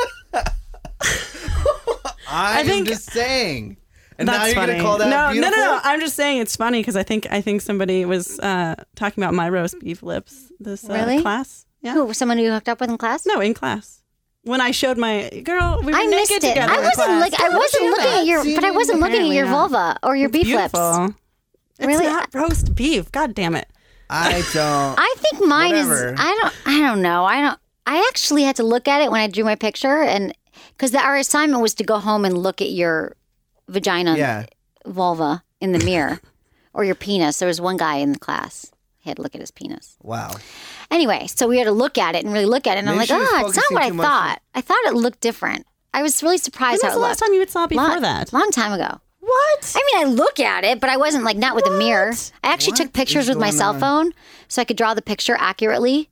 I, am think- just saying. And That's now you're funny. gonna call that no, beautiful? no, no, no. I'm just saying it's funny because I think I think somebody was uh, talking about my roast beef lips this uh, Really? class. Yeah. Who? Someone who you hooked up with in class? No, in class. When I showed my girl, we were I naked missed it. together. I in wasn't class. look, I wasn't you looking at not your, seen but I it? wasn't looking at Apparently your not. vulva or your beef lips. Beautiful. It's Really? not roast beef. God damn it. I don't. I think mine Whatever. is. I don't. I don't know. I don't. I actually had to look at it when I drew my picture, and because our assignment was to go home and look at your vagina, Yeah. vulva in the mirror, or your penis. There was one guy in the class. He had to look at his penis. Wow. Anyway, so we had to look at it and really look at it, and Maybe I'm she like, was oh, it's not focusing what I too much thought. I thought it looked different. I was really surprised When how was it the last looked. time you would saw it before long, that? Long time ago. What? I mean, I look at it, but I wasn't like not with a mirror. I actually What took pictures is with my going cell on? phone so I could draw the picture accurately.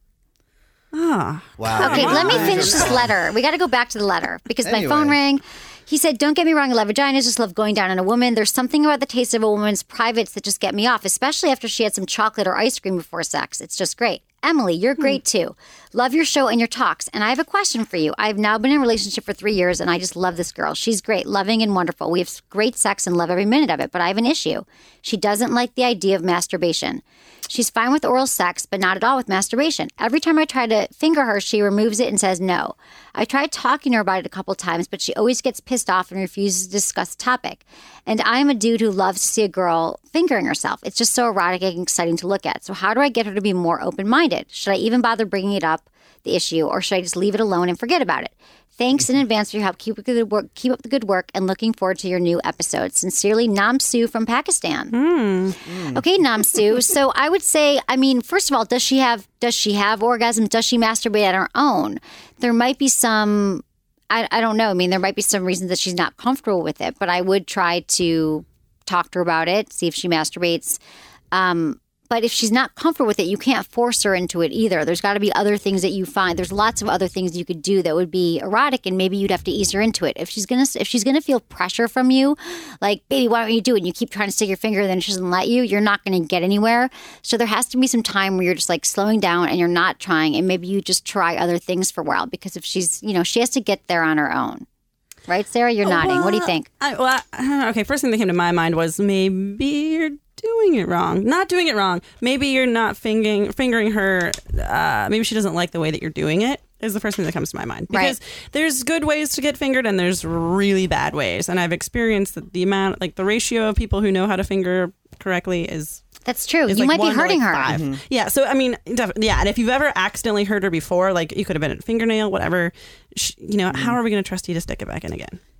Ah. Wow. Okay, let me Wow. finish this letter. We got to go back to the letter because my Anyway. phone rang. He said, don't get me wrong, I love vaginas, just love going down on a woman. There's something about the taste of a woman's privates that just get me off, especially after she had some chocolate or ice cream before sex. It's just great. Emily, you're great too. Love your show and your talks. And I have a question for you. I've now been in a relationship for three years and I just love this girl. She's great, loving and wonderful. We have great sex and love every minute of it, but I have an issue. She doesn't like the idea of masturbation. She's fine with oral sex, but not at all with masturbation. Every time I try to finger her, she removes it and says no. I tried talking to her about it a couple times, but she always gets pissed off and refuses to discuss the topic. And I am a dude who loves to see a girl fingering herself. It's just so erotic and exciting to look at. So how do I get her to be more open-minded? Should I even bother bringing it up, the issue, or should I just leave it alone and forget about it? Thanks in advance for your help. Keep up the good work, keep up the good work, and looking forward to your new episode. Sincerely, Namsu from Pakistan. Okay, Namsu. So I would say, I mean, first of all, does she have does she have orgasms? Does she masturbate at her own? There might be some. I, I don't know. I mean, there might be some reasons that she's not comfortable with it, but I would try to talk to her about it, see if she masturbates. Um, But if she's not comfortable with it, you can't force her into it either. There's got to be other things that you find. There's lots of other things you could do that would be erotic, and maybe you'd have to ease her into it. If she's gonna, if she's gonna feel pressure from you, like, baby, why don't you do it? And you keep trying to stick your finger, then she doesn't let you. You're not going to get anywhere. So there has to be some time where you're just like slowing down and you're not trying, and maybe you just try other things for a while, because if she's, you know, she has to get there on her own. Right, Sarah? You're nodding. What do you think? I, well, I, okay, first thing that came to my mind was maybe you're doing it wrong. Not doing it wrong. Maybe you're not fingering, fingering her. Uh, maybe she doesn't like the way that you're doing it, is the first thing that comes to my mind. Because Right. there's good ways to get fingered and there's really bad ways. And I've experienced that the amount, like the ratio of people who know how to finger correctly is... That's true. is You like might be one to, hurting like, her. five. Mhm. Yeah. So I mean, def- yeah. And if you've ever accidentally hurt her before, like you could have been a fingernail, whatever. Sh- you know, how are we going to trust you to stick it back in again?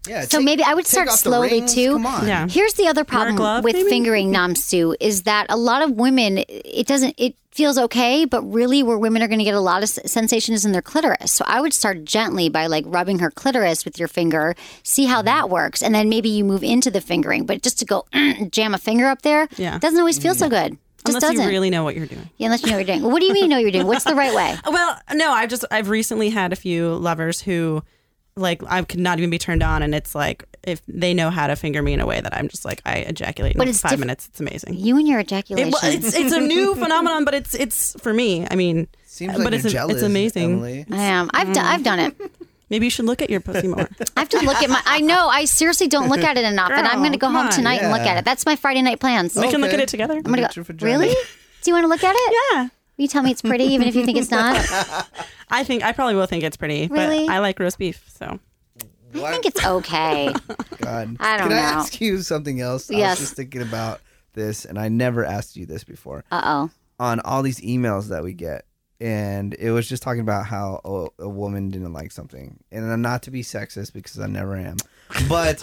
Yeah. So take- maybe I would take start off the slowly rings. too. Come on. Yeah. Here's the other Wear a problem glove, with maybe? fingering namsu is that a lot of women, it doesn't, it feels okay, but really where women are going to get a lot of s- sensation is in their clitoris. So I would start gently by like rubbing her clitoris with your finger, see how that works, and then maybe you move into the fingering. But just to go jam a finger up there, Yeah. doesn't always feel so good. Just Unless doesn't. you really know what you're doing. Yeah, unless you know what you're doing. What do you mean you know what you're doing? What's the right way? Well, no, I've just I've recently had a few lovers who, like, I could not even be turned on, and it's like if they know how to finger me in a way that I'm just like I ejaculate in But it's five diff- minutes. It's amazing. You and your ejaculation. It, well, it's it's a new phenomenon, but it's it's for me. I mean, Seems but like it's you're a- jealous, it's amazing. Emily. I am. I've, do- I've done it. Maybe you should look at your pussy more. I have to look at my. I know. I seriously don't look at it enough, and I'm Girl, going to go come home on. tonight and look Yeah. at it. That's my Friday night plans. We can look at Okay. it together. I'm gonna Look at go. your vagina. Really? Do you want to look at it? Yeah. Will you tell me it's pretty, even if you think it's not? I think I probably will think it's pretty, Really? but I like roast beef, so I think it's okay. God. I don't Can I know. ask you something else? I Yes. was just thinking about this, and I never asked you this before. Uh oh. On all these emails that we get, and it was just talking about how a, a woman didn't like something. And I'm not to be sexist because I never am. But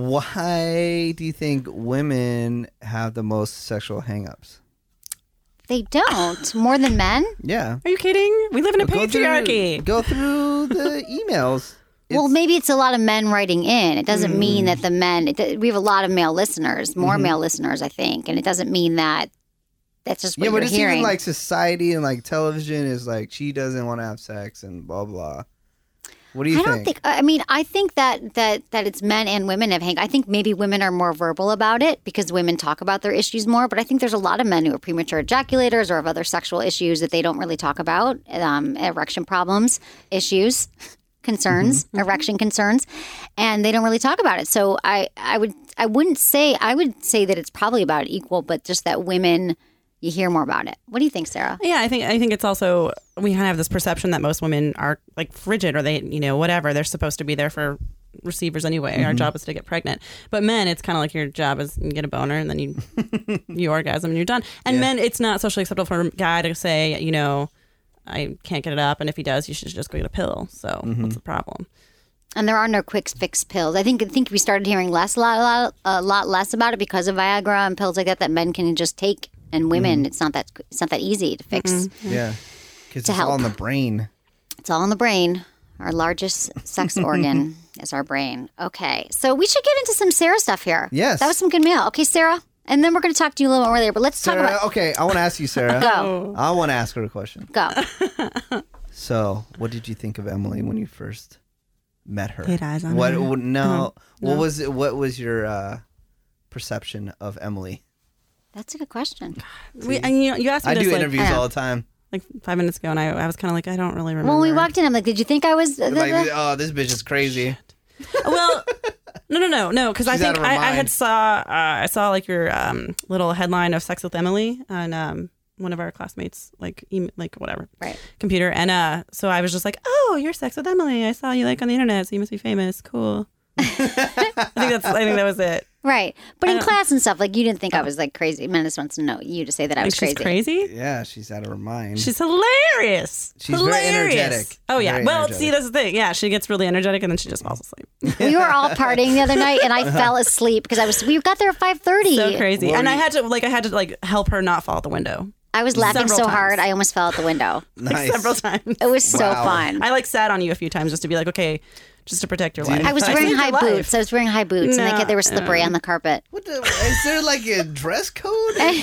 why do you think women have the most sexual hangups? They don't more than men. Yeah. Are you kidding? We live in a Go through- patriarchy. Go through the emails. Well, maybe it's a lot of men writing in. It doesn't mean Mm. that the men. It, we have a lot of male listeners, more Mhm. male listeners, I think, and it doesn't mean that. That's just what Yeah, but you're it's hearing. even like society and like television is like she doesn't want to have sex and blah blah. What do you I don't think? think. I mean, I think that that that it's men and women have hang. I think maybe women are more verbal about it because women talk about their issues more. But I think there's a lot of men who are premature ejaculators or have other sexual issues that they don't really talk about. Um, erection problems, issues, concerns, Mm-hmm. erection concerns, and they don't really talk about it. So I, I would, I wouldn't say. I would say that it's probably about equal, but just that women. You hear more about it. What do you think, Sarah? Yeah, I think I think it's also we kind of have this perception that most women are like frigid or they, you know, whatever. They're supposed to be there for receivers anyway. Our Mhm. job is to get pregnant. But men, it's kind of like your job is you get a boner and then you you orgasm and you're done. And Yeah. men, it's not socially acceptable for a guy to say, you know, I can't get it up, and if he does, you should just go get a pill. So Mm-hmm. what's the problem? And there are no quick fix pills. I think I think we started hearing less, a lot, a lot, a lot less about it because of Viagra and pills like that that men can just take, and women, it's not that it's not that easy to fix. Mm-hmm. Yeah, because To it's all help. in the brain. It's all in the brain. Our largest sex organ is our brain. Okay, so we should get into some Sarah stuff here. Yes. that was some good mail. Okay, Sarah, and then we're going to talk to you a little more later. But let's Sarah, talk about okay, I want to ask you, Sarah. Go. I want to ask her a question. go. So, what did you think of Emily when you first met her? Laid eyes on what? her? what- No, No. What No. was it? What was your uh, perception of Emily? That's a good question. We, and you, you asked me I this do like, interviews I know. all the time. like five minutes ago, and I, I was kind of like, I don't really remember. When we walked in, I'm like, "Did you think I was?" Like, oh, this bitch is crazy. well, no, no, no, no, because I She's out think of her I, I had mind. saw uh, I saw like your um, little headline of Sex with Emily on um, one of our classmates, like em- like whatever, right, computer, and uh, so I was just like, oh, you're Sex with Emily. I saw you like on the internet, so you must be famous. Cool. I think that's. I think that was it. Right, but I in don't- class and stuff, like you didn't think I was like crazy. Man, just wants to know you to say that I Like was she's crazy. crazy. Yeah, she's out of her mind. She's hilarious. She's very hilarious. energetic. Oh yeah. Very well, energetic. see, that's the thing. Yeah, she gets really energetic and then she just falls asleep. We were all partying the other night, and I fell asleep because I was. We got there at five thirty. So crazy. What And were I you- had to like I had to like help her not fall out the window. I was laughing Several so times. hard, I almost fell out the window. Like Nice. several times. It was so Wow. fun. I like sat on you a few times just to be like, okay, just to protect your life. I was wearing saved high your life. boots. I was wearing high boots, and they, No, kept- they were slippery uh, on the carpet. What the, is there like a dress code? Like,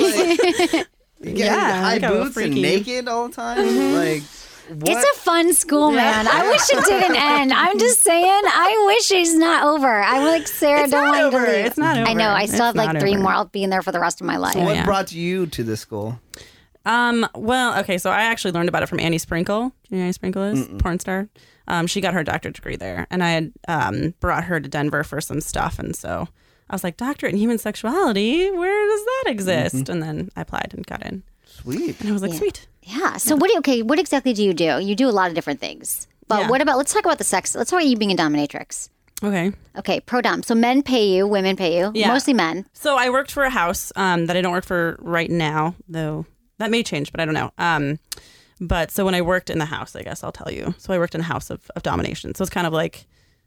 you get Yeah, high like a boots and freaky- naked all the time. Like, what? It's a fun school, man. I wish it didn't end. I'm just saying. I wish it's not over. I'm like, Sarah, It's don't not want you to over. leave. It's not I know. over. I still It's have like not three over. more. I'll be in there for the rest of my life. So what yeah. brought you to this school? Um. Well, okay. So I actually learned about it from Annie Sprinkle. Do you know who Annie Sprinkle is? Porn star. Um. She got her doctorate degree there, and I had um brought her to Denver for some stuff, and so I was like, doctorate in human sexuality. Where does that exist? Mm-hmm. And then I applied and got in, Sweet. and I was like, Yeah. sweet. Yeah. So what do you, okay, what exactly do you do? You do a lot of different things. But Yeah. what about, let's talk about the sex. Let's talk about you being a dominatrix. Okay. Okay, pro dom. So men pay you, women pay you, Yeah. mostly men. So I worked for a house um, that I don't work for right now, though that may change, but I don't know. Um, but so when I worked in the house, I guess I'll tell you. So I worked in a house of, of domination. So it's kind of like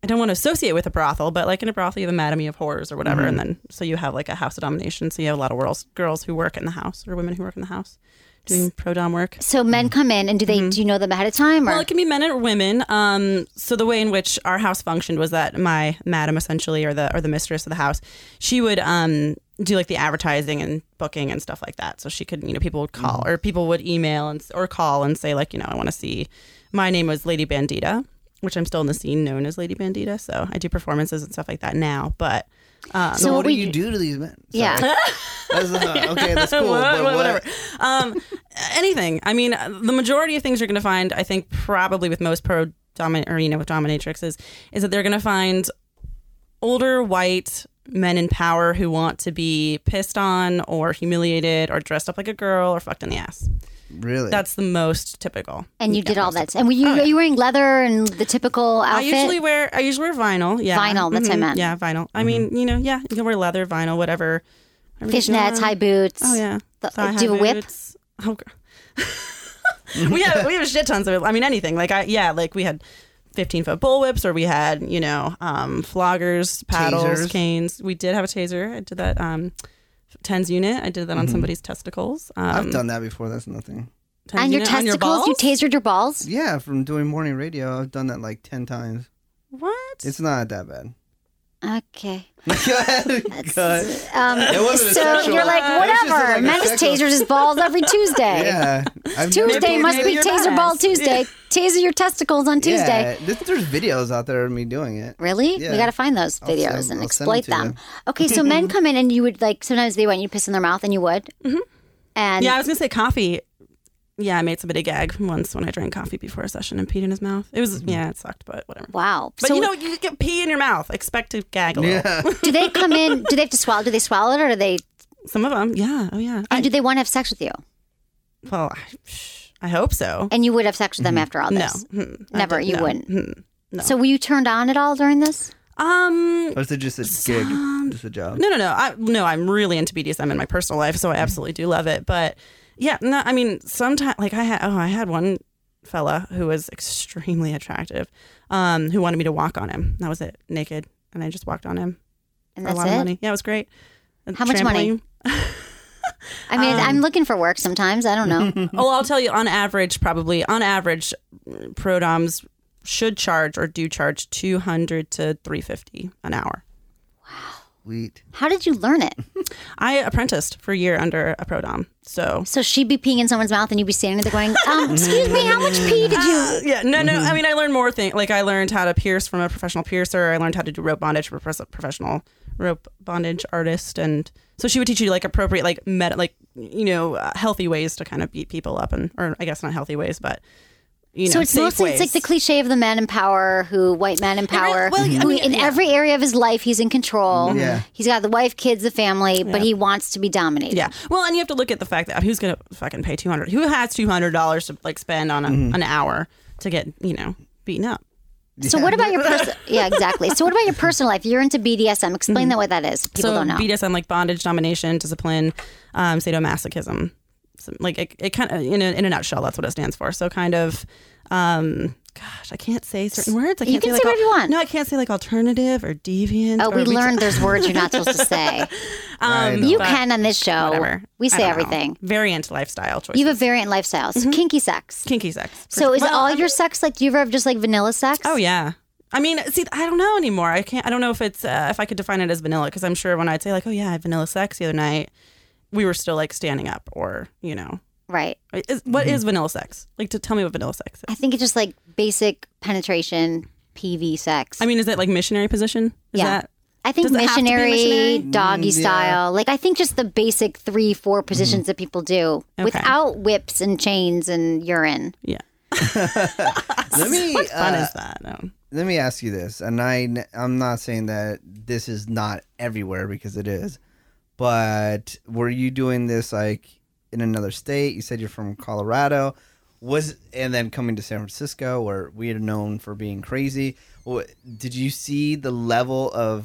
I don't want to associate with a brothel, but like in a brothel, you have a madam, you have whores or whatever. Mhm. And then, so you have like a house of domination. So you have a lot of girls, girls who work in the house or women who work in the house doing pro dom work. So men come in and do they, do you know them ahead of time? Or? Well, it can be men or women. Um, so the way in which our house functioned was that my madam, essentially, or the or the mistress of the house, she would um, do like the advertising and booking and stuff like that. So she could, you know, people would call or people would email and or call and say like, you know, I want to see. My name was Lady Bandita, which I'm still in the scene known as Lady Bandita. So I do performances and stuff like that now. But um, So, what do you do to these men? Yeah. That's, uh, okay, that's cool. What- but what- whatever. Um, anything. I mean, the majority of things you're going to find, I think, probably with most pro domin or you know with dominatrixes, is that they're going to find older white men in power who want to be pissed on or humiliated or dressed up like a girl or fucked in the ass. Really? That's the most typical. And you Yeah, did all most that. typical. And were you, Oh, yeah. are you wearing leather and the typical I outfit? usually wear I usually wear vinyl. Yeah, Vinyl, that's what I Mhm. meant. Yeah, vinyl. I mean, you know, yeah, you can wear leather, vinyl, whatever. whatever you Fishnets, want. high boots. Oh yeah. The- Thigh do you have high a whip? boots. Oh, girl. we have we have shit tons of it. I mean, anything. Like I yeah, like we had fifteen foot bull whips, or we had you know um, floggers, paddles, Tasers. canes. We did have a taser. I did that. Um, tens unit. I did that on Mhm. somebody's testicles. Um, I've done that before. That's nothing. tens And your unit on testicles? You balls? tasered your balls? Yeah, from doing morning radio, I've done that like ten times. What? It's not that bad. Okay. Go ahead. Go ahead. Um, It wasn't a so sexual- you're like, it was just whatever. like a Men just sexual- tasers his balls every Tuesday. Yeah. I've Tuesday never- must be maybe you're taser ball badass. Tuesday. Taser your testicles on Tuesday. Yeah, this- there's videos out there of me doing it. Really? Yeah. We got to find those I'll send- videos I'll and send exploit them to them. you. Okay, so men come in and you would like, sometimes they want you to piss in their mouth and you would. Mm-hmm. And Yeah, I was gonna say coffee. Yeah, I made somebody gag once when I drank coffee before a session and peed in his mouth. It was yeah, it sucked, but whatever. wow. But so you know, you get pee in your mouth. Expect to gag a little. Yeah. do they come in, do they have to swallow? Do they swallow it or do they, Some of them, yeah, oh yeah. and I, do they want to have sex with you? well, I, I hope so. And you would have sex with them after all No, this? Mm, I Never, did- you no, wouldn't. mm, No. So were you turned on at all during this? um, Or is it just a gig? Just a job? no, no, no. I no, I'm really into B D S M in my personal life, so I absolutely do love it. But yeah, no, I mean, sometimes like I had oh, I had one fella who was extremely attractive, um, who wanted me to walk on him. That was it, naked, and I just walked on him. And for that's a lot it? of money. Yeah, it was great. A How much money? trampoline. I mean, Um, I'm looking for work sometimes. I don't know. Oh, I'll tell you. On average, probably on average, pro doms should charge or do charge two hundred to three fifty an hour. Sweet. How did you learn it? I apprenticed for a year under a pro dom. So So she'd be peeing in someone's mouth and you'd be standing there going, um, excuse me, how much pee did you? Uh, yeah, no, no. I mean, I learned more things. Like I learned how to pierce from a professional piercer. I learned how to do rope bondage from a pres- professional rope bondage artist, and so she would teach you like appropriate, like med, like you know, uh, healthy ways to kind of beat people up, and or I guess not healthy ways, but you know, So it's safe mostly, ways. it's like the cliche of the man in power who, white man in power, well, I who mean, in yeah. every area of his life, he's in control. Yeah. He's got the wife, kids, the family, but Yeah. he wants to be dominated. Yeah. Well, and you have to look at the fact that who's going to fucking pay two hundred? Who has two hundred dollars to like spend on a, an hour to get, you know, beaten up? So what about your person? Yeah, exactly. So what about your personal life? You're into B D S M. Explain that what that is. People so don't know. B D S M, like bondage, domination, discipline, um, sadomasochism. So, like it, it kind of in a, in a nutshell, that's what it stands for. So kind of, um, gosh, I can't say certain words. I can't You can say, like, say whatever you want. No, I can't say like alternative or deviant. Oh, or we ret- learned there's words you're not supposed to say. Um, You but can on this show. Whatever. We I say don't know. everything. Variant lifestyle choices. You have a variant lifestyle. So kinky sex. kinky sex. For So sure. is Well, all I your sex like? Do you ever have just like vanilla sex? Oh yeah. I mean, see, I don't know anymore. I can't. I don't know if it's uh, if I could define it as vanilla, because I'm sure when I'd say like, oh yeah, I had vanilla sex the other night, we were still like standing up, or you know, Right. is, what is vanilla sex? Like, to tell me what vanilla sex is. I think it's just like basic penetration, P V sex. I mean, is it like missionary position? Is Yeah. that, I think does it have to be missionary, missionary? doggy Mm, yeah. style. Like I think just the basic three, four positions that people do Okay. without whips and chains and urine. Yeah. Let me. What fun uh, is that? No. Let me ask you this, and I, I'm not saying that this is not everywhere because it is, but were you doing this like in another state? You said you're from Colorado, was and then coming to San Francisco, where we are known for being crazy. What, did you see the level of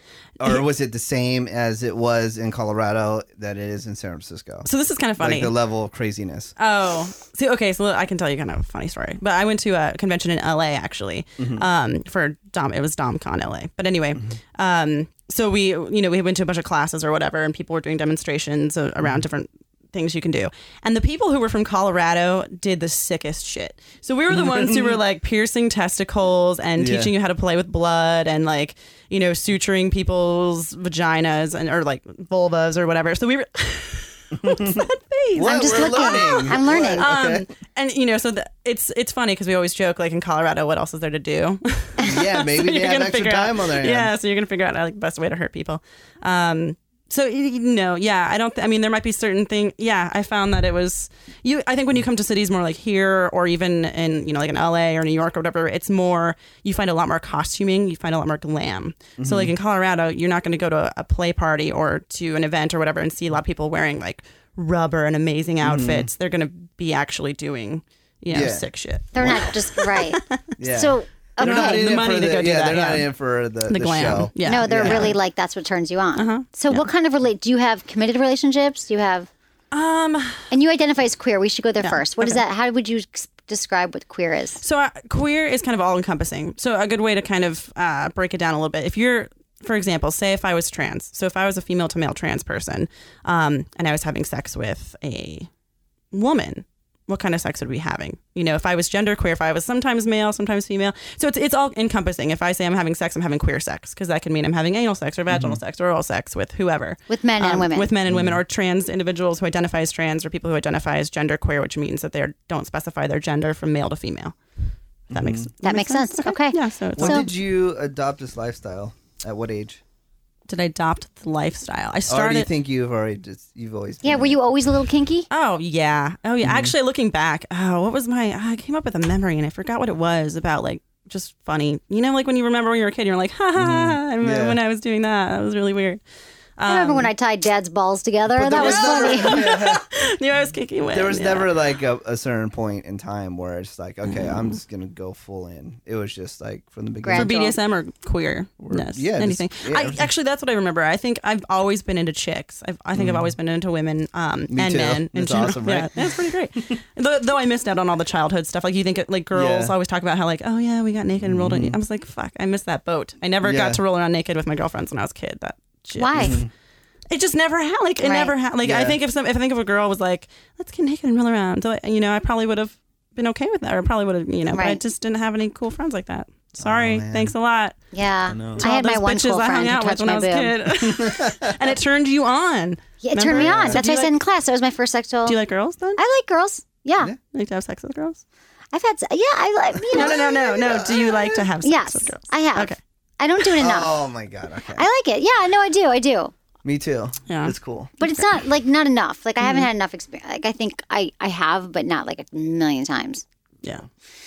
Or was it the same as it was in Colorado that it is in San Francisco? So this is kind of funny. Like the level of craziness. Oh, see, okay, so I can tell you kind of a funny story. But I went to a convention in L A actually, Mhm. um, for Dom. It was DomCon L A. But anyway, Mm-hmm. um, so we, you know, we went to a bunch of classes or whatever, and people were doing demonstrations uh, around different things you can do. And the people who were from Colorado did the sickest shit. So we were the ones who were like piercing testicles and Yeah. teaching you how to play with blood and like, you know, suturing people's vaginas and or like vulvas or whatever. So we were What's that face? What? I'm just We're looking. learning. I'm learning. What? Um, Okay. and you know, so the, it's it's funny because we always joke like in Colorado, what else is there to do? Yeah, maybe So they you're have gonna extra figure time out, on their hands. Yeah, so you're gonna figure out like the best way to hurt people. Um, so you know, yeah, I don't. Th- I mean, there might be certain thing. Yeah, I found that it was you. I think when you come to cities more like here, or even in you know like in L A or New York or whatever, it's more you find a lot more costuming. You find a lot more glam. So like in Colorado, you're not going to go to a play party or to an event or whatever and see a lot of people wearing like rubber and amazing outfits. They're going to be actually doing you know Yeah. sick shit. They're not just right. Yeah. So They're not okay. in the it money for to the, go do yeah, that, they're not yeah. in for the, The the glam. show. Yeah. No, they're Yeah. really like that's what turns you on. Uh-huh. So Yeah. what kind of relate? Do you have committed relationships? Do you have? Um. And you identify as queer. We should go there Yeah. first. What is Okay. that? How would you ex- describe what queer is? So uh, queer is kind of all encompassing. So a good way to kind of uh, break it down a little bit. If you're, for example, say if I was trans. So if I was a female to male trans person, um, and I was having sex with a woman, what kind of sex would we be having? You know, if I was genderqueer, if I was sometimes male, sometimes female. So it's it's all encompassing. If I say I'm having sex, I'm having queer sex because that can mean I'm having anal sex or vaginal sex or oral sex with whoever. With men and Um, women. With men and women or trans individuals who identify as trans or people who identify as genderqueer, which means that they don't specify their gender from male to female. That makes That makes sense. Okay. Yeah. So, it's When all- did you adopt this lifestyle? At what age? did I adopt the lifestyle? I Or started. do you think you've already just you've always Yeah. been Were you always a little kinky? Oh yeah. Oh yeah. Actually, looking back, oh, what was my? I came up with a memory and I forgot what it was about. Like just funny. You know, like when you remember when you were a kid, you're like, ha ha. ha. I remember Yeah. when I was doing that. That was really weird. I remember Um, when I tied Dad's balls together. But That there was was funny. never- knew I was kicking away. There was yeah. never like a, a certain point in time where it's like, okay, I'm just gonna go full in. It was just like from the beginning. for Gradual. B D S M or queerness. yeah, just- anything. yeah, I everything. actually that's what I remember. I think I've always been into chicks. I've, I think I've always been into women um, Me and too. men. in That's general. awesome, right? Yeah, that's pretty great. though, though I missed out on all the childhood stuff. Like you think like girls Yeah. always talk about how like oh yeah we got naked and rolled on. I was like fuck I missed that boat. I never Yeah. got to roll around naked with my girlfriends when I was a kid. That shit. Why? It just never had like it Right. never had like I Yeah. think if some if I think if a girl was like let's get naked and roll around, so you know I probably would have been okay with that or probably would have you know but I Right. just didn't have any cool friends like that. Sorry, man. thanks a lot. Yeah. know. I, had All my those one bitches cool I hung friend who out with touched when I my was boob. a kid, and it turned you on. Yeah, it turned me Remember? on. So That's do what I you said in like- class. That was my first sexual. Do you like girls then? I like girls. Yeah. You like to have sex with girls? I've had. se- Yeah, I like. You know. No, no, no, no, no. Do you like to have sex Yes, with girls? I have. Okay. I don't do it enough. Oh my god. Okay. I like it. Yeah, no, I do. I do. Me too. Yeah. It's cool. But it's not like not enough. Like I Mm-hmm. haven't had enough experience. Like I think I I have, but not like a million times. Yeah.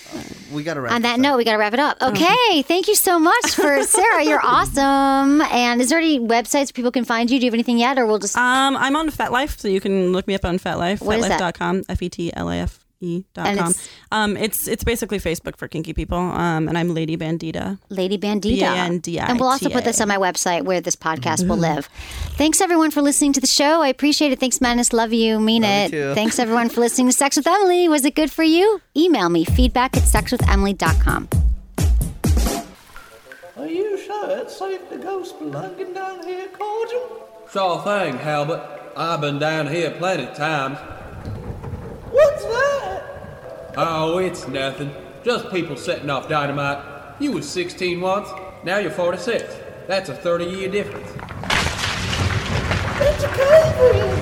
We gotta wrap On this that up. note, we got to wrap it up. Oh. Okay, thank you so much for Sarah. You're awesome. And is there any websites people can find you? Do you have anything yet, or we'll just? Um, I'm on FetLife, so you can look me up on FetLife. What is that? FetLife dot com. F E T L A F E dot And com. it's- Um, it's it's basically Facebook for kinky people. Um, and I'm Lady Bandita. Lady Bandita. B A N D I T A. And we'll also put this on my website where this podcast will live. Thanks everyone for listening to the show. I appreciate it. Thanks, Madness. Love you. Mean Love you it. too. Thanks everyone for listening to Sex with Emily. Was it good for you? Email me feedback at sex with emily dot com. Are you sure it's safe to go spelunking down here, Cordial? Sure thing, Halbert. I've been down here plenty times. What's that? Oh, it's nothing. Just people setting off dynamite. You was sixteen once, now you're forty-six. That's a thirty-year difference. It's a cave in!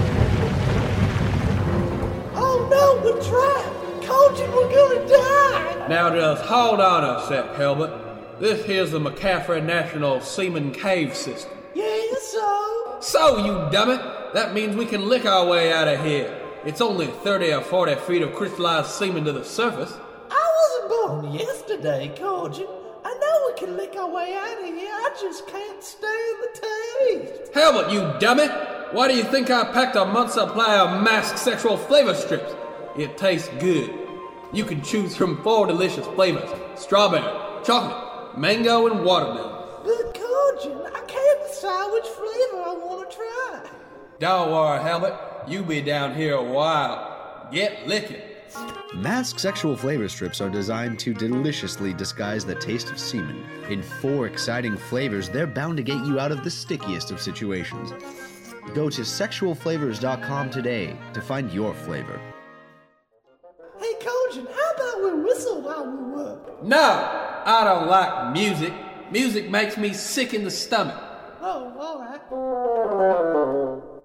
Oh no, we're trapped! Cordial, we're gonna die! Now just hold on a sec, Halbert. This here's the McCaffrey National Seaman Cave System. Yeah, so? So, you dummit, that means we can lick our way out of here. It's only thirty or forty feet of crystallized semen to the surface. I wasn't born yesterday, Cordial. I know we can lick our way out of here. I just can't stand the taste. Halbert, you dummit! Why do you think I packed a month's supply of masked sexual flavor strips? It tastes good. You can choose from four delicious flavors: strawberry, chocolate, mango, and watermelon. But Cordial, I can't Don't worry, Helmet. You be down here a while. Get licking. Mask sexual flavor strips are designed to deliciously disguise the taste of semen. In four exciting flavors, they're bound to get you out of the stickiest of situations. Go to sexual flavors dot com today to find your flavor. Hey, Cogent, how about we whistle while we work? No, I don't like music. Music makes me sick in the stomach. Oh, all right.